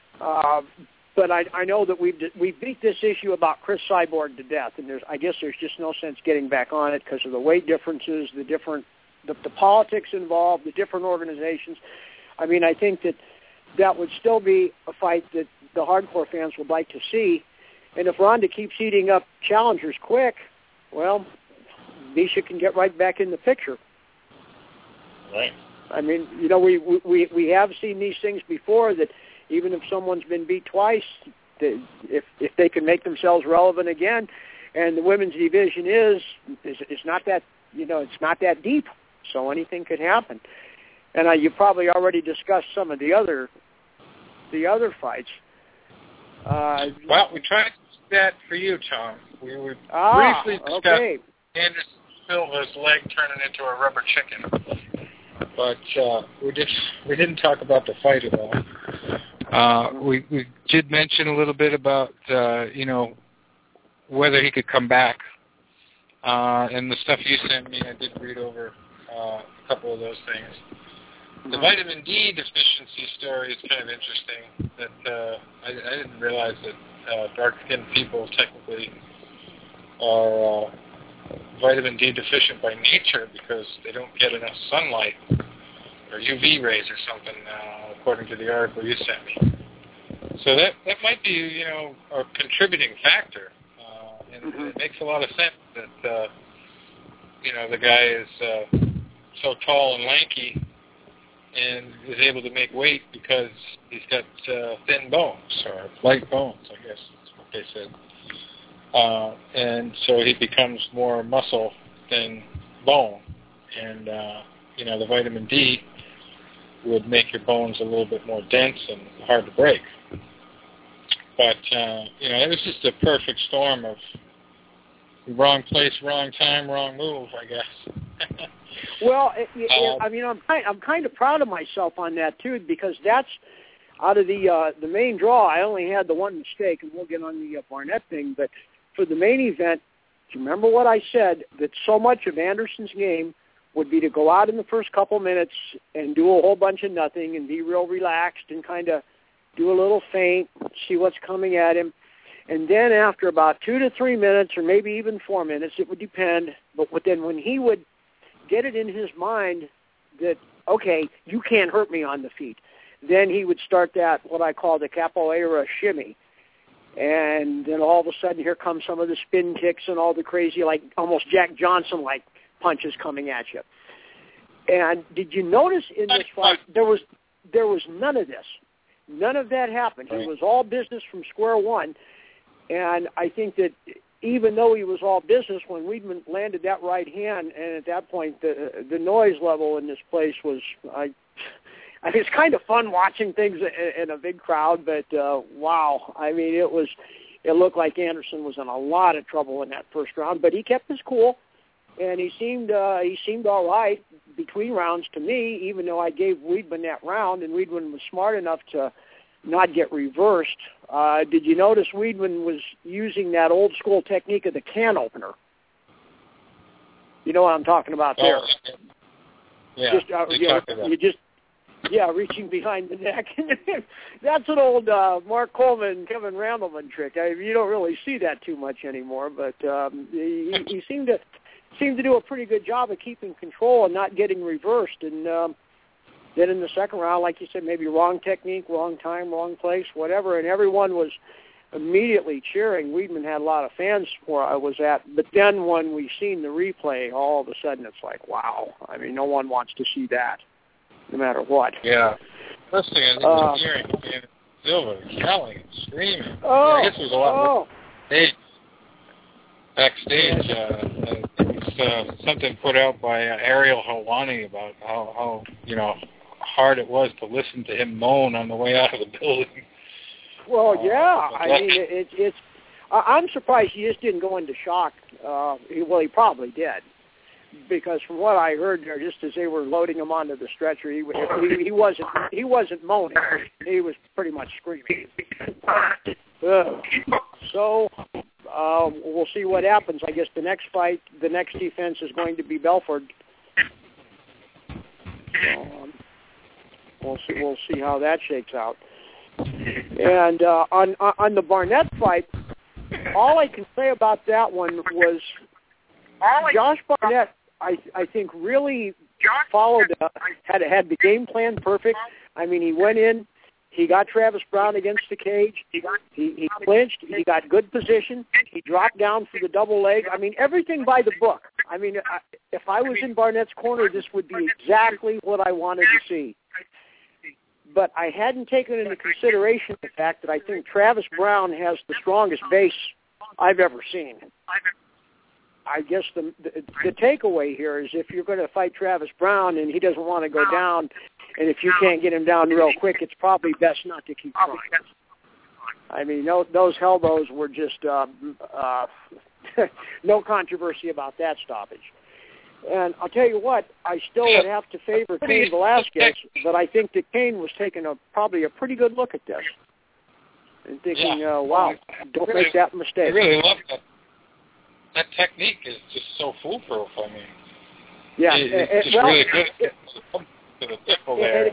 but I know that we've beat this issue about Chris Cyborg to death, and I guess there's just no sense getting back on it because of the weight differences, the politics involved, the different organizations. I mean, I think that would still be a fight that the hardcore fans would like to see. And if Ronda keeps heating up challengers quick, well, Misha can get right back in the picture. Right. I mean, we have seen these things before, that even if someone's been beat twice, if they can make themselves relevant again, and the women's division is not that, it's not that deep, so anything could happen. And you probably already discussed some of the other fights. Well, we tried to do that for you, Tom. We briefly discussed Anderson Silva's leg turning into a rubber chicken. But we didn't talk about the fight at all. We did mention a little bit about whether he could come back, and the stuff you sent me, I did read over a couple of those things. The vitamin D deficiency story is kind of interesting. That I didn't realize that dark-skinned people technically are vitamin D deficient by nature because they don't get enough sunlight or UV rays or something, according to the article you sent me. So that might be, a contributing factor. And it makes a lot of sense that, the guy is so tall and lanky and is able to make weight because he's got thin bones, or light bones, I guess is what they said. And so he becomes more muscle than bone. And, the vitamin D would make your bones a little bit more dense and hard to break. But, it was just a perfect storm of wrong place, wrong time, wrong move, I guess. Well, I mean, I'm kind of proud of myself on that, too, because that's out of the main draw. I only had the one mistake, and we'll get on the Barnett thing, but for the main event, do you remember what I said, that so much of Anderson's game would be to go out in the first couple minutes and do a whole bunch of nothing and be real relaxed and kind of do a little feint, see what's coming at him. And then after about 2 to 3 minutes, or maybe even 4 minutes, it would depend, but then when he would get it in his mind that okay, you can't hurt me on the feet. Then he would start that, what I call the capoeira shimmy. And then all of a sudden, here comes some of the spin kicks and all the crazy, like almost Jack Johnson-like punches coming at you. And did you notice in this fight, there was none of this. None of that happened. It was all business from square one. And I think that even though he was all business, when Weidman landed that right hand, and at that point the noise level in this place was, it's kind of fun watching things in a big crowd, but wow, I mean, it looked like Anderson was in a lot of trouble in that first round, but he kept his cool, and he seemed all right between rounds to me, even though I gave Weidman that round, and Weidman was smart enough to not get reversed. Did you notice Weidman was using that old school technique of the can opener? You know what I'm talking about there. Yeah, reaching behind the neck. That's an old Mark Coleman, Kevin Randleman trick. You don't really see that too much anymore, but he seemed to do a pretty good job of keeping control and not getting reversed. And then in the second round, like you said, maybe wrong technique, wrong time, wrong place, whatever, and everyone was immediately cheering. Weidman had a lot of fans where I was at, but then when we seen the replay, all of a sudden it's like, wow. I mean, no one wants to see that, no matter what. Yeah. First thing I think was hearing Silva yelling and screaming. I guess there was a lot of backstage. There was something put out by Ariel Helwani about how hard it was to listen to him moan on the way out of the building. Well, yeah. I mean, it's. I'm surprised he just didn't go into shock. Well, he probably did, because from what I heard there, just as they were loading him onto the stretcher, he wasn't moaning. He was pretty much screaming. So we'll see what happens. I guess the next fight, the next defense is going to be Belfort. We'll see how that shakes out. And on the Barnett fight, all I can say about that one was Josh Barnett, I think, really followed, had the game plan perfect. I mean, he went in, he got Travis Brown against the cage, he clinched, he got good position, he dropped down for the double leg. I mean, everything by the book. I mean, if I was in Barnett's corner, this would be exactly what I wanted to see. But I hadn't taken into consideration the fact that I think Travis Brown has the strongest base I've ever seen. I guess the takeaway here is if you're going to fight Travis Brown and he doesn't want to go down, and if you can't get him down real quick, it's probably best not to keep trying. I mean, those elbows were just no controversy about that stoppage. And I'll tell you what, I still would have to favor Cain Velasquez, but I think that Cain was taking probably a pretty good look at this and thinking, wow, don't make that mistake. I really love that. That technique is just so foolproof. I mean, it's just really good to the tipple there.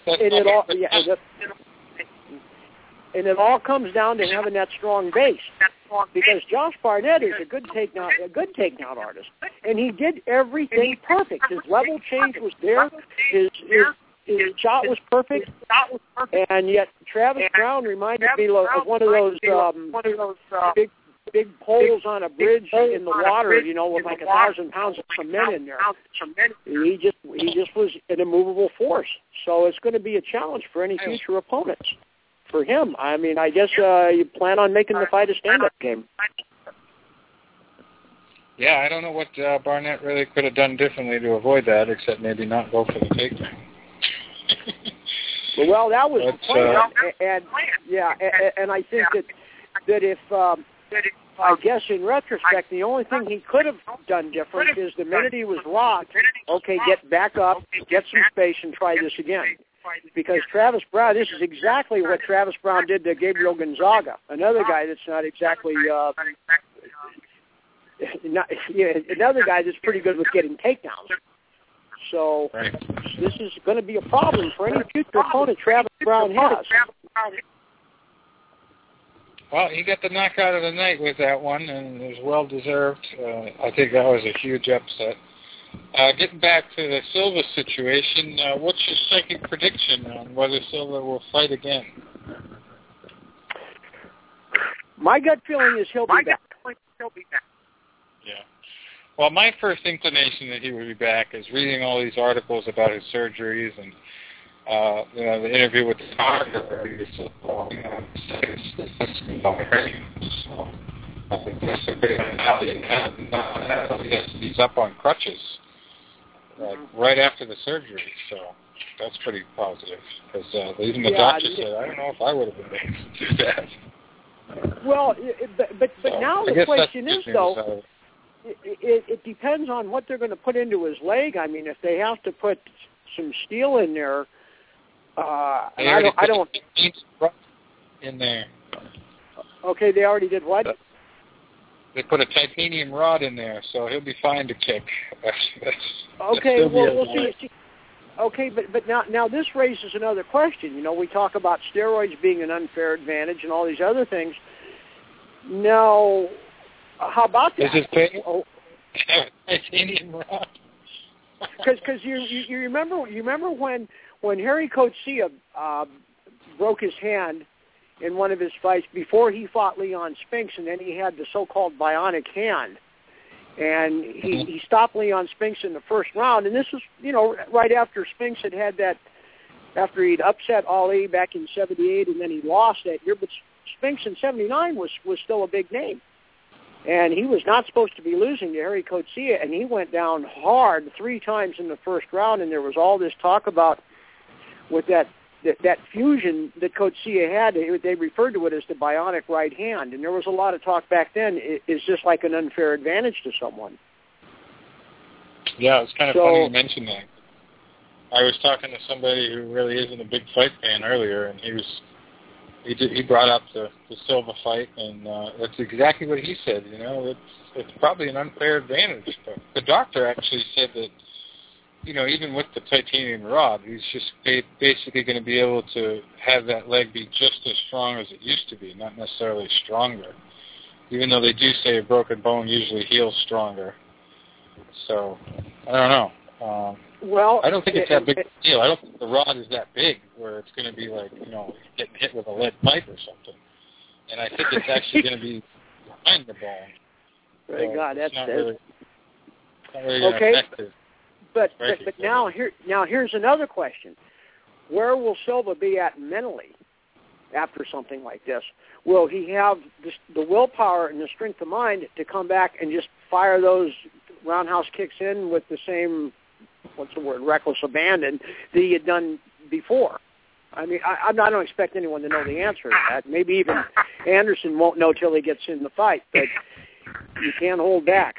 And it all comes down to having that strong base, because Josh Barnett is a good takedown artist, and he did everything perfect. His level change was there. His shot was perfect, and yet Travis Brown reminded me of one of those big poles on a bridge in the water, with like 1,000 pounds of cement in there. He just was an immovable force. So it's going to be a challenge for any future opponents. For him, I mean, I guess you plan on making the fight a stand-up game. Yeah, I don't know what Barnett really could have done differently to avoid that, except maybe not go for the takedown. Well, that was the plan, and I think that if I guess in retrospect, the only thing he could have done different is the minute he was rocked, okay, get back up, get some space, and try this again. Because Travis Brown, this is exactly what Travis Brown did to Gabriel Gonzaga, another guy that's not exactly, another guy that's pretty good with getting takedowns. So this is going to be a problem for any future opponent Travis Brown has. Well, he got the knockout of the night with that one, and it was well-deserved. I think that was a huge upset. Getting back to the Silva situation, what's your psychic prediction on whether Silva will fight again? My gut feeling is he'll be back. Yeah. Well, my first inclination that he would be back is reading all these articles about his surgeries and the interview with the doctor. I think that's a great analogy. He's up on crutches right after the surgery, so that's pretty positive. Because even the doctor said, I don't know if I would have been able to do that. Well, but now the question is, though, it depends on what they're going to put into his leg. I mean, if they have to put some steel in there, I don't. In there. Okay, they already did what? They put a titanium rod in there, so he'll be fine to kick. Okay, well, we'll see. Okay, but now this raises another question. You know, we talk about steroids being an unfair advantage and all these other things. Now, how about that? Is it titanium rod? Because you remember when Harry Coetzee broke his hand in one of his fights before he fought Leon Spinks, and then he had the so-called bionic hand. And he stopped Leon Spinks in the first round, and this was, right after Spinks had that, after he'd upset Ali back in '78, and then he lost that year. But Spinks in '79 was still a big name, and he was not supposed to be losing to Harry Coetzee, and he went down hard 3 times in the first round. And there was all this talk about with that fusion that Coetzee had. They referred to it as the bionic right hand, and there was a lot of talk back then. Is this like an unfair advantage to someone? Yeah, it's kind of funny you mention that. I was talking to somebody who really isn't a big fight fan earlier, and he brought up the Silva fight, and that's exactly what he said. It's probably an unfair advantage. But the doctor actually said that, even with the titanium rod, he's just basically going to be able to have that leg be just as strong as it used to be, not necessarily stronger. Even though they do say a broken bone usually heals stronger. So, I don't know. Well, I don't think it's that big a deal. I don't think the rod is that big where it's going to be like, getting hit with a lead pipe or something. And I think it's actually going to be behind the bone. Thank God, that's not really okay. Effective. But now here's another question: where will Silva be at mentally after something like this? Will he have the willpower and the strength of mind to come back and just fire those roundhouse kicks in with the same, reckless abandon that he had done before? I mean, I don't expect anyone to know the answer to that. Maybe even Anderson won't know till he gets in the fight, but you can't hold back.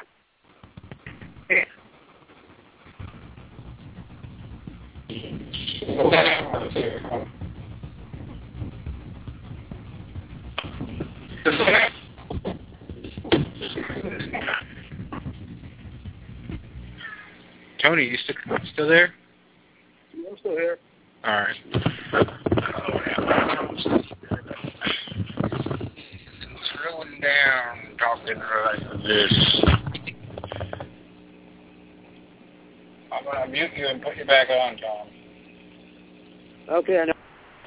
Tony, you still there? I'm still here. All right. Slowing down, talking like this. I'm going to mute you and put you back on, Tom. Okay, I know.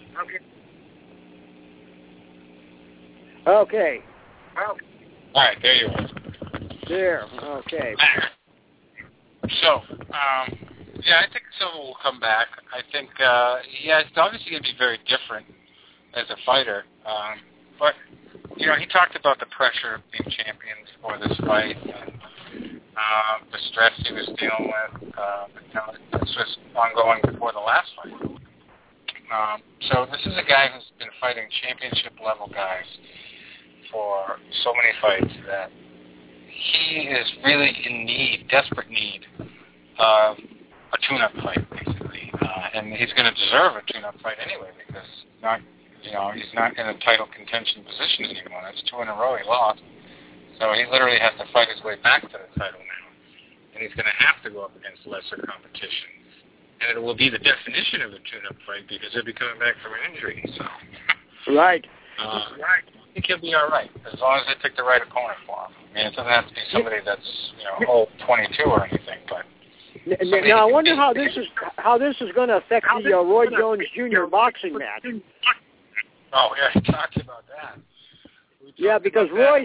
Okay. All right, there you are. There, okay. So, I think Silva will come back. I think, it's obviously going to be very different as a fighter. But, he talked about the pressure of being champion before this fight and the stress he was dealing with. This was ongoing before the last fight. So this is a guy who's been fighting championship-level guys for so many fights that he is really in desperate need of a tune-up fight, basically. And he's going to deserve a tune-up fight anyway because he's not in a title contention position anymore. That's 2 in a row he lost. So he literally has to fight his way back to the title now. And he's going to have to go up against lesser competition. And it will be the definition of a tune-up fight because he'll be coming back from an injury. So, right. I think he'll be all right as long as they pick the right opponent for him. I mean, it doesn't have to be somebody that's 22 or anything, but Now I wonder how this is going to affect the Roy Jones Jr. boxing match. Oh yeah, we talked about that. Because Roy.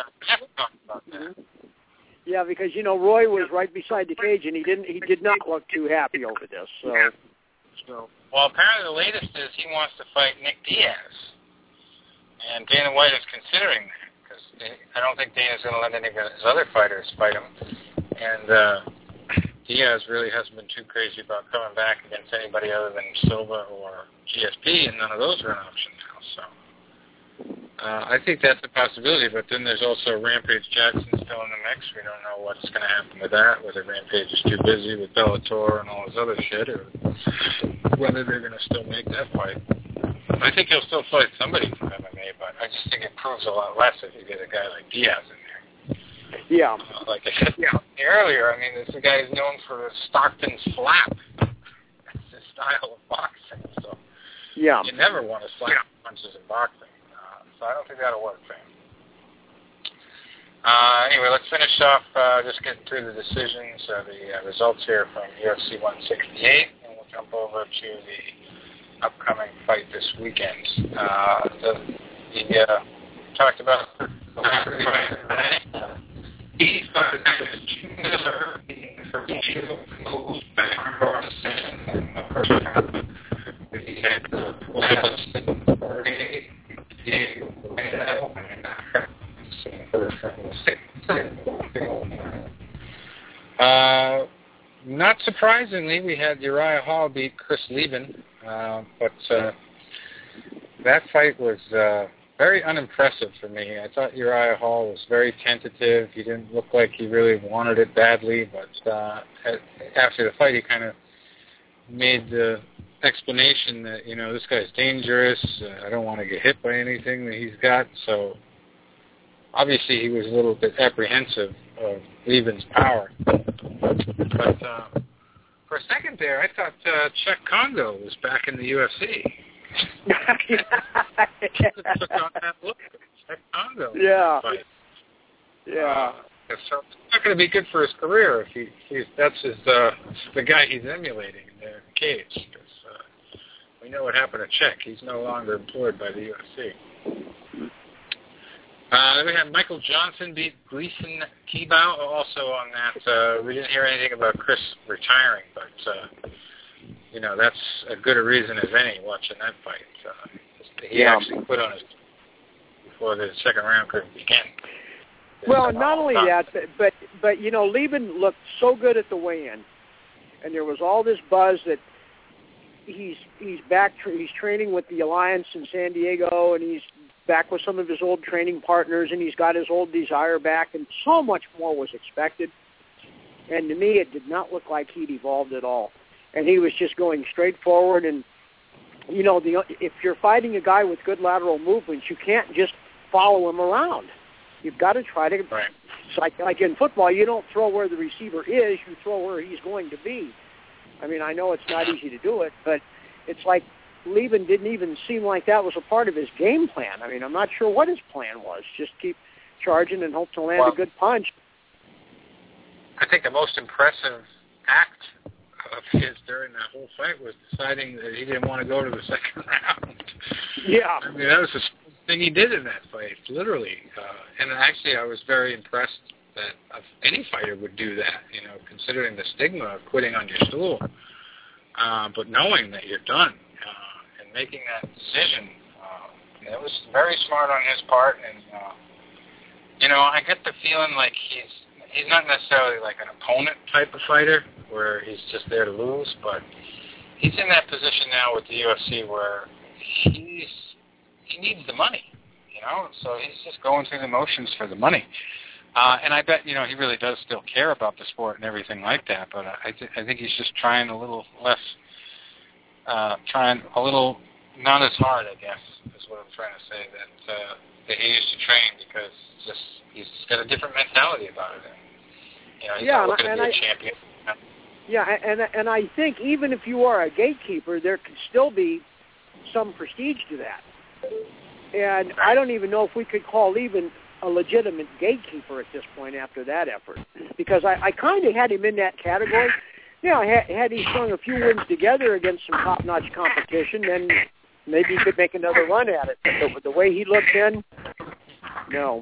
Yeah, because Roy was right beside the cage, and he did not look too happy over this. So. Well, apparently the latest is he wants to fight Nick Diaz, and Dana White is considering that because I don't think Dana's going to let any of his other fighters fight him, and Diaz really hasn't been too crazy about coming back against anybody other than Silva or GSP, and none of those are an option now. So. I think that's a possibility, but then there's also Rampage Jackson still in the mix. We don't know what's going to happen with that, whether Rampage is too busy with Bellator and all his other shit, or whether they're going to still make that fight. I think he'll still fight somebody from MMA, but I just think it proves a lot less if you get a guy like Diaz in there. Yeah. Like I said earlier, I mean, this guy is known for Stockton's flap. That's his style of boxing, so you never want to slap punches in boxing. So I don't think that'll work for him. Anyway, let's finish off, just getting through the decisions, the results here from UFC 168, and we'll jump over to the upcoming fight this weekend. Talked about not surprisingly, we had Uriah Hall beat Chris Lieben, but that fight was very unimpressive for me. I thought Uriah Hall was very tentative. He didn't look like he really wanted it badly, but after the fight, he kind of made the explanation that, this guy's dangerous. I don't want to get hit by anything that he's got. So obviously he was a little bit apprehensive of Lieben's power. But for a second there, I thought Chuck Congo was back in the UFC. Took on that look. Chuck Congo. Yeah. Fight. Yeah. So it's not going to be good for his career if that's the guy he's emulating in the cage. Because we know what happened to Czech. He's no longer employed by the UFC. Then we had Michael Johnson beat Gleison Tibau. Also on that, we didn't hear anything about Chris retiring, but that's as good a reason as any watching that fight. He actually quit on his before the second round could begin. Well, not only that, but Lieben looked so good at the weigh-in, and there was all this buzz that he's back. He's training with the Alliance in San Diego, and he's back with some of his old training partners, and he's got his old desire back, and so much more was expected. And to me, it did not look like he'd evolved at all. And he was just going straight forward. And, if you're fighting a guy with good lateral movements, you can't just follow him around. You've got to try to, like in football, you don't throw where the receiver is, you throw where he's going to be. I mean, I know it's not easy to do it, but it's like Lieben didn't even seem like that was a part of his game plan. I mean, I'm not sure what his plan was. Just keep charging and hope to land a good punch. I think the most impressive act of his during that whole fight was deciding that he didn't want to go to the second round. Yeah. I mean, that was the thing he did in that fight, literally. And actually, I was very impressed that any fighter would do that, considering the stigma of quitting on your stool. But knowing that you're done and making that decision, it was very smart on his part. And, I get the feeling like he's not necessarily like an opponent type of fighter where he's just there to lose, but he's in that position now with the UFC where he needs the money, so he's just going through the motions for the money. And I bet, he really does still care about the sport and everything like that, but I think he's just trying a little less, not as hard, I guess, is what I'm trying to say, that he used to train because he's got a different mentality about it. He's not looking to be a champion. Yeah, and I think even if you are a gatekeeper, there could still be some prestige to that. And I don't even know if we could call Lieben a legitimate gatekeeper at this point after that effort, because I kind of had him in that category. had he strung a few wins together against some top-notch competition, then maybe he could make another run at it. But the way he looked in, no.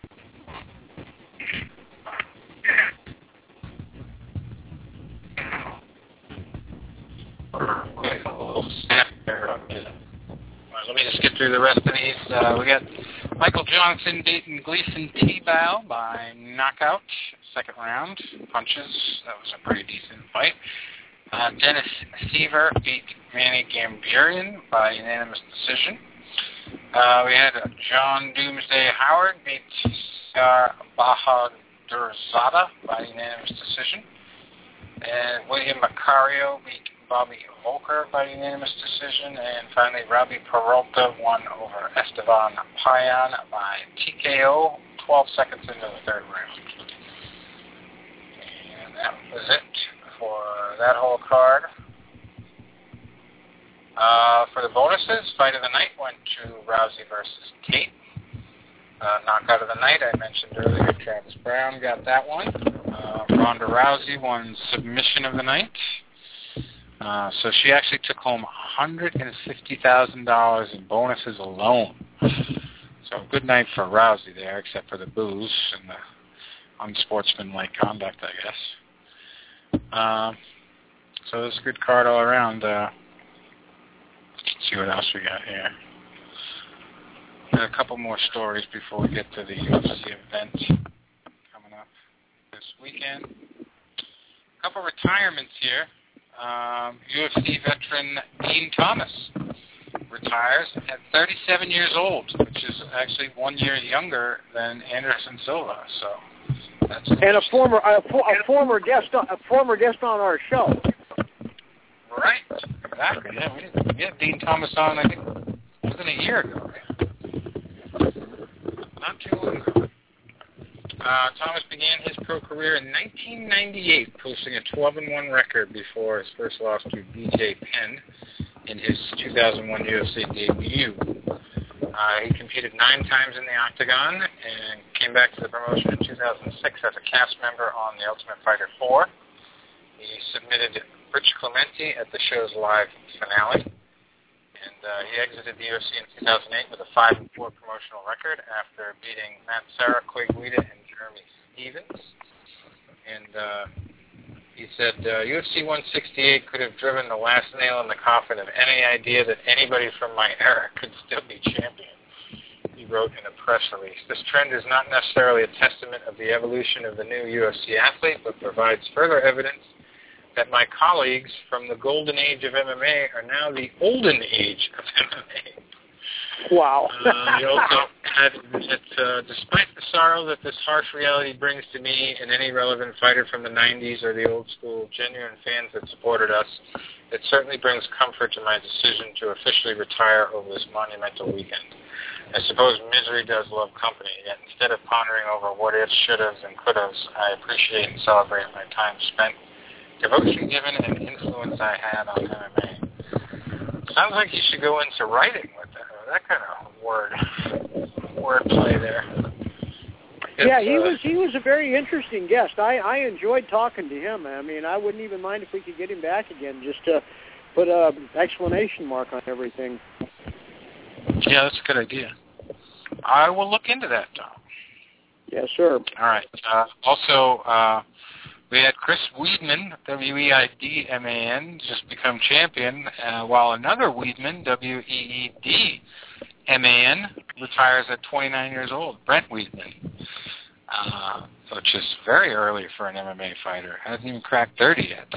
Let me just get through the rest of these. We got Michael Johnson beating Gleason Tebow by knockout, second round, punches. That was a pretty decent fight. Dennis Seaver beat Manny Gambarian by unanimous decision. We had John Doomsday Howard beat Bahadurzada by unanimous decision. And William Macario beat Bobby Volker by unanimous decision. And finally, Robbie Peralta won over Esteban Payan by TKO 12 seconds into the third round. And that was it for that whole card. For the bonuses, fight of the night went to Rousey versus Tate. Knockout of the night, I mentioned earlier, Travis Brown got that one. Ronda Rousey won submission of the night. So she actually took home $150,000 in bonuses alone. So good night for Rousey there, except for the booze and the unsportsmanlike conduct, I guess. So it's a good card all around. Let's see what else we got here. Got a couple more stories before we get to the UFC event coming up this weekend. A couple retirements here. UFC veteran Dean Thomas retires at 37 years old, which is actually 1 year younger than Anderson Silva. So that's and a former guest on our show. Right, exactly. Yeah, we had Dean Thomas on, I think, wasn't a year ago. Not too long ago. Thomas began his pro career in 1998, posting a 12-1 record before his first loss to BJ Penn in his 2001 UFC debut. He competed 9 times in the Octagon and came back to the promotion in 2006 as a cast member on The Ultimate Fighter 4. He submitted Rich Clementi at the show's live finale. And he exited the UFC in 2008 with a 5-4 promotional record after beating Matt Serra, Quig Guida, and Jeremy Stevens. And he said UFC 168 could have driven the last nail in the coffin of any idea that anybody from my era could still be champion, he wrote in a press release. This trend is not necessarily a testament of the evolution of the new UFC athlete, but provides further evidence that my colleagues from the golden age of MMA are now the olden age of MMA. Wow. He also added that despite the sorrow that this harsh reality brings to me and any relevant fighter from the 90s or the old school genuine fans that supported us, it certainly brings comfort to my decision to officially retire over this monumental weekend. I suppose misery does love company, yet instead of pondering over what ifs, should-haves, and could-haves, I appreciate and celebrate my time spent, devotion given, and influence I had on MMA. Sounds like you should go into writing with that kind of wordplay there. Yeah, he was a very interesting guest. I enjoyed talking to him. I mean, I wouldn't even mind if we could get him back again, just to put an exclamation mark on everything. Yeah, that's a good idea. I will look into that, Tom. Yes, sir. All right. Also, we had Chris Weidman, W-E-I-D-M-A-N, just become champion, while another Weidman, W-E-E-D-M-A-N, retires at 29 years old, Brent Weidman, which is very early for an MMA fighter. Hasn't even cracked 30 yet.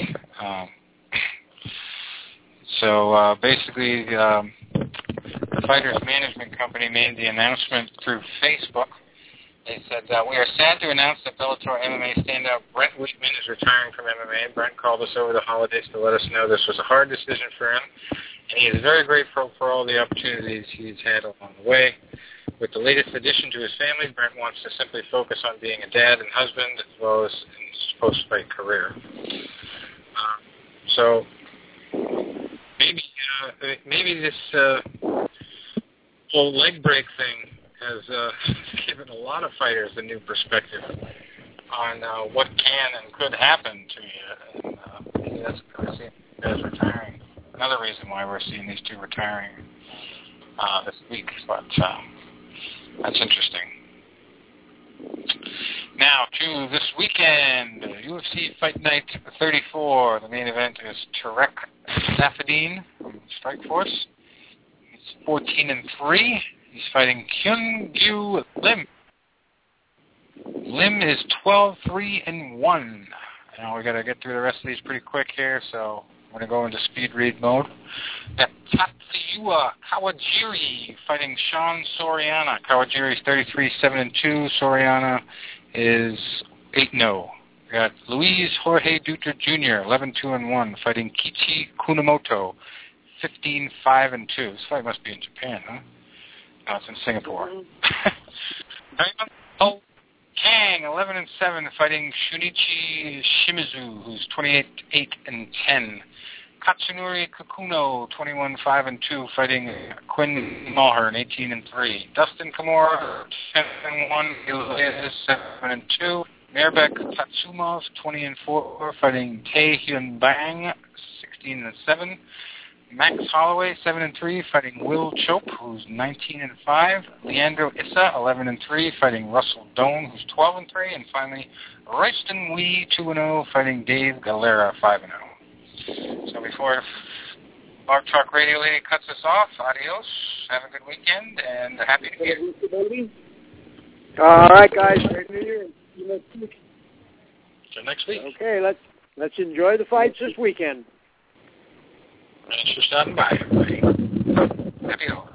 So basically, the fighter's management company made the announcement through Facebook. They said, we are sad to announce that Bellator MMA standout Brent Weidman is retiring from MMA. Brent called us over the holidays to let us know this was a hard decision for him, and he is very grateful for all the opportunities he's had along the way. With the latest addition to his family, Brent wants to simply focus on being a dad and husband as well as in his post-fight career. So maybe this whole leg break thing has given a lot of fighters a new perspective on what can and could happen to you in maybe that's what we're seeing guys retiring. Another reason why we're seeing these two retiring this week, but that's interesting. Now to this weekend, UFC Fight Night 34. The main event is Tarek Saffiedine from Strikeforce. He's 14-3. He's fighting Kyung-Gyu Lim. Lim is 12-3-1. Now we got to get through the rest of these pretty quick here, so I'm going to go into speed read mode. Got Tatsuya Kawajiri fighting Sean Soriano. Kawajiri is 33-7-2. Soriano is 8-0. We got Luis Jorge Dutra Jr. 11-2-1 fighting Kichi Kunamoto 15-5-2. This fight must be in Japan, huh? No, it's in Singapore. Oh, Kang 11-7 fighting Shunichi Shimizu, who's 28-8-10. Katsunori Kakuno 21-5-2 fighting Quinn Mulhern 18-3. Dustin Kimura 10-1, Elias 7-2. Mirbek Tatsumov 20-4 fighting Tae Hyun Bang 16-7. Max Holloway 7-3 fighting Will Chope, who's 19-5. Leandro Issa 11-3 fighting Russell Doan, who's 12-3, and finally Royston Wee 2-0 fighting Dave Galera 5-0. So before Blog Talk Radio Lady cuts us off, adios. Have a good weekend and a happy New Year. All right, guys. Happy New Year. See you next week. Till next week. Okay, let's enjoy the fights this weekend. Thanks for stopping by, everybody. Happy holidays.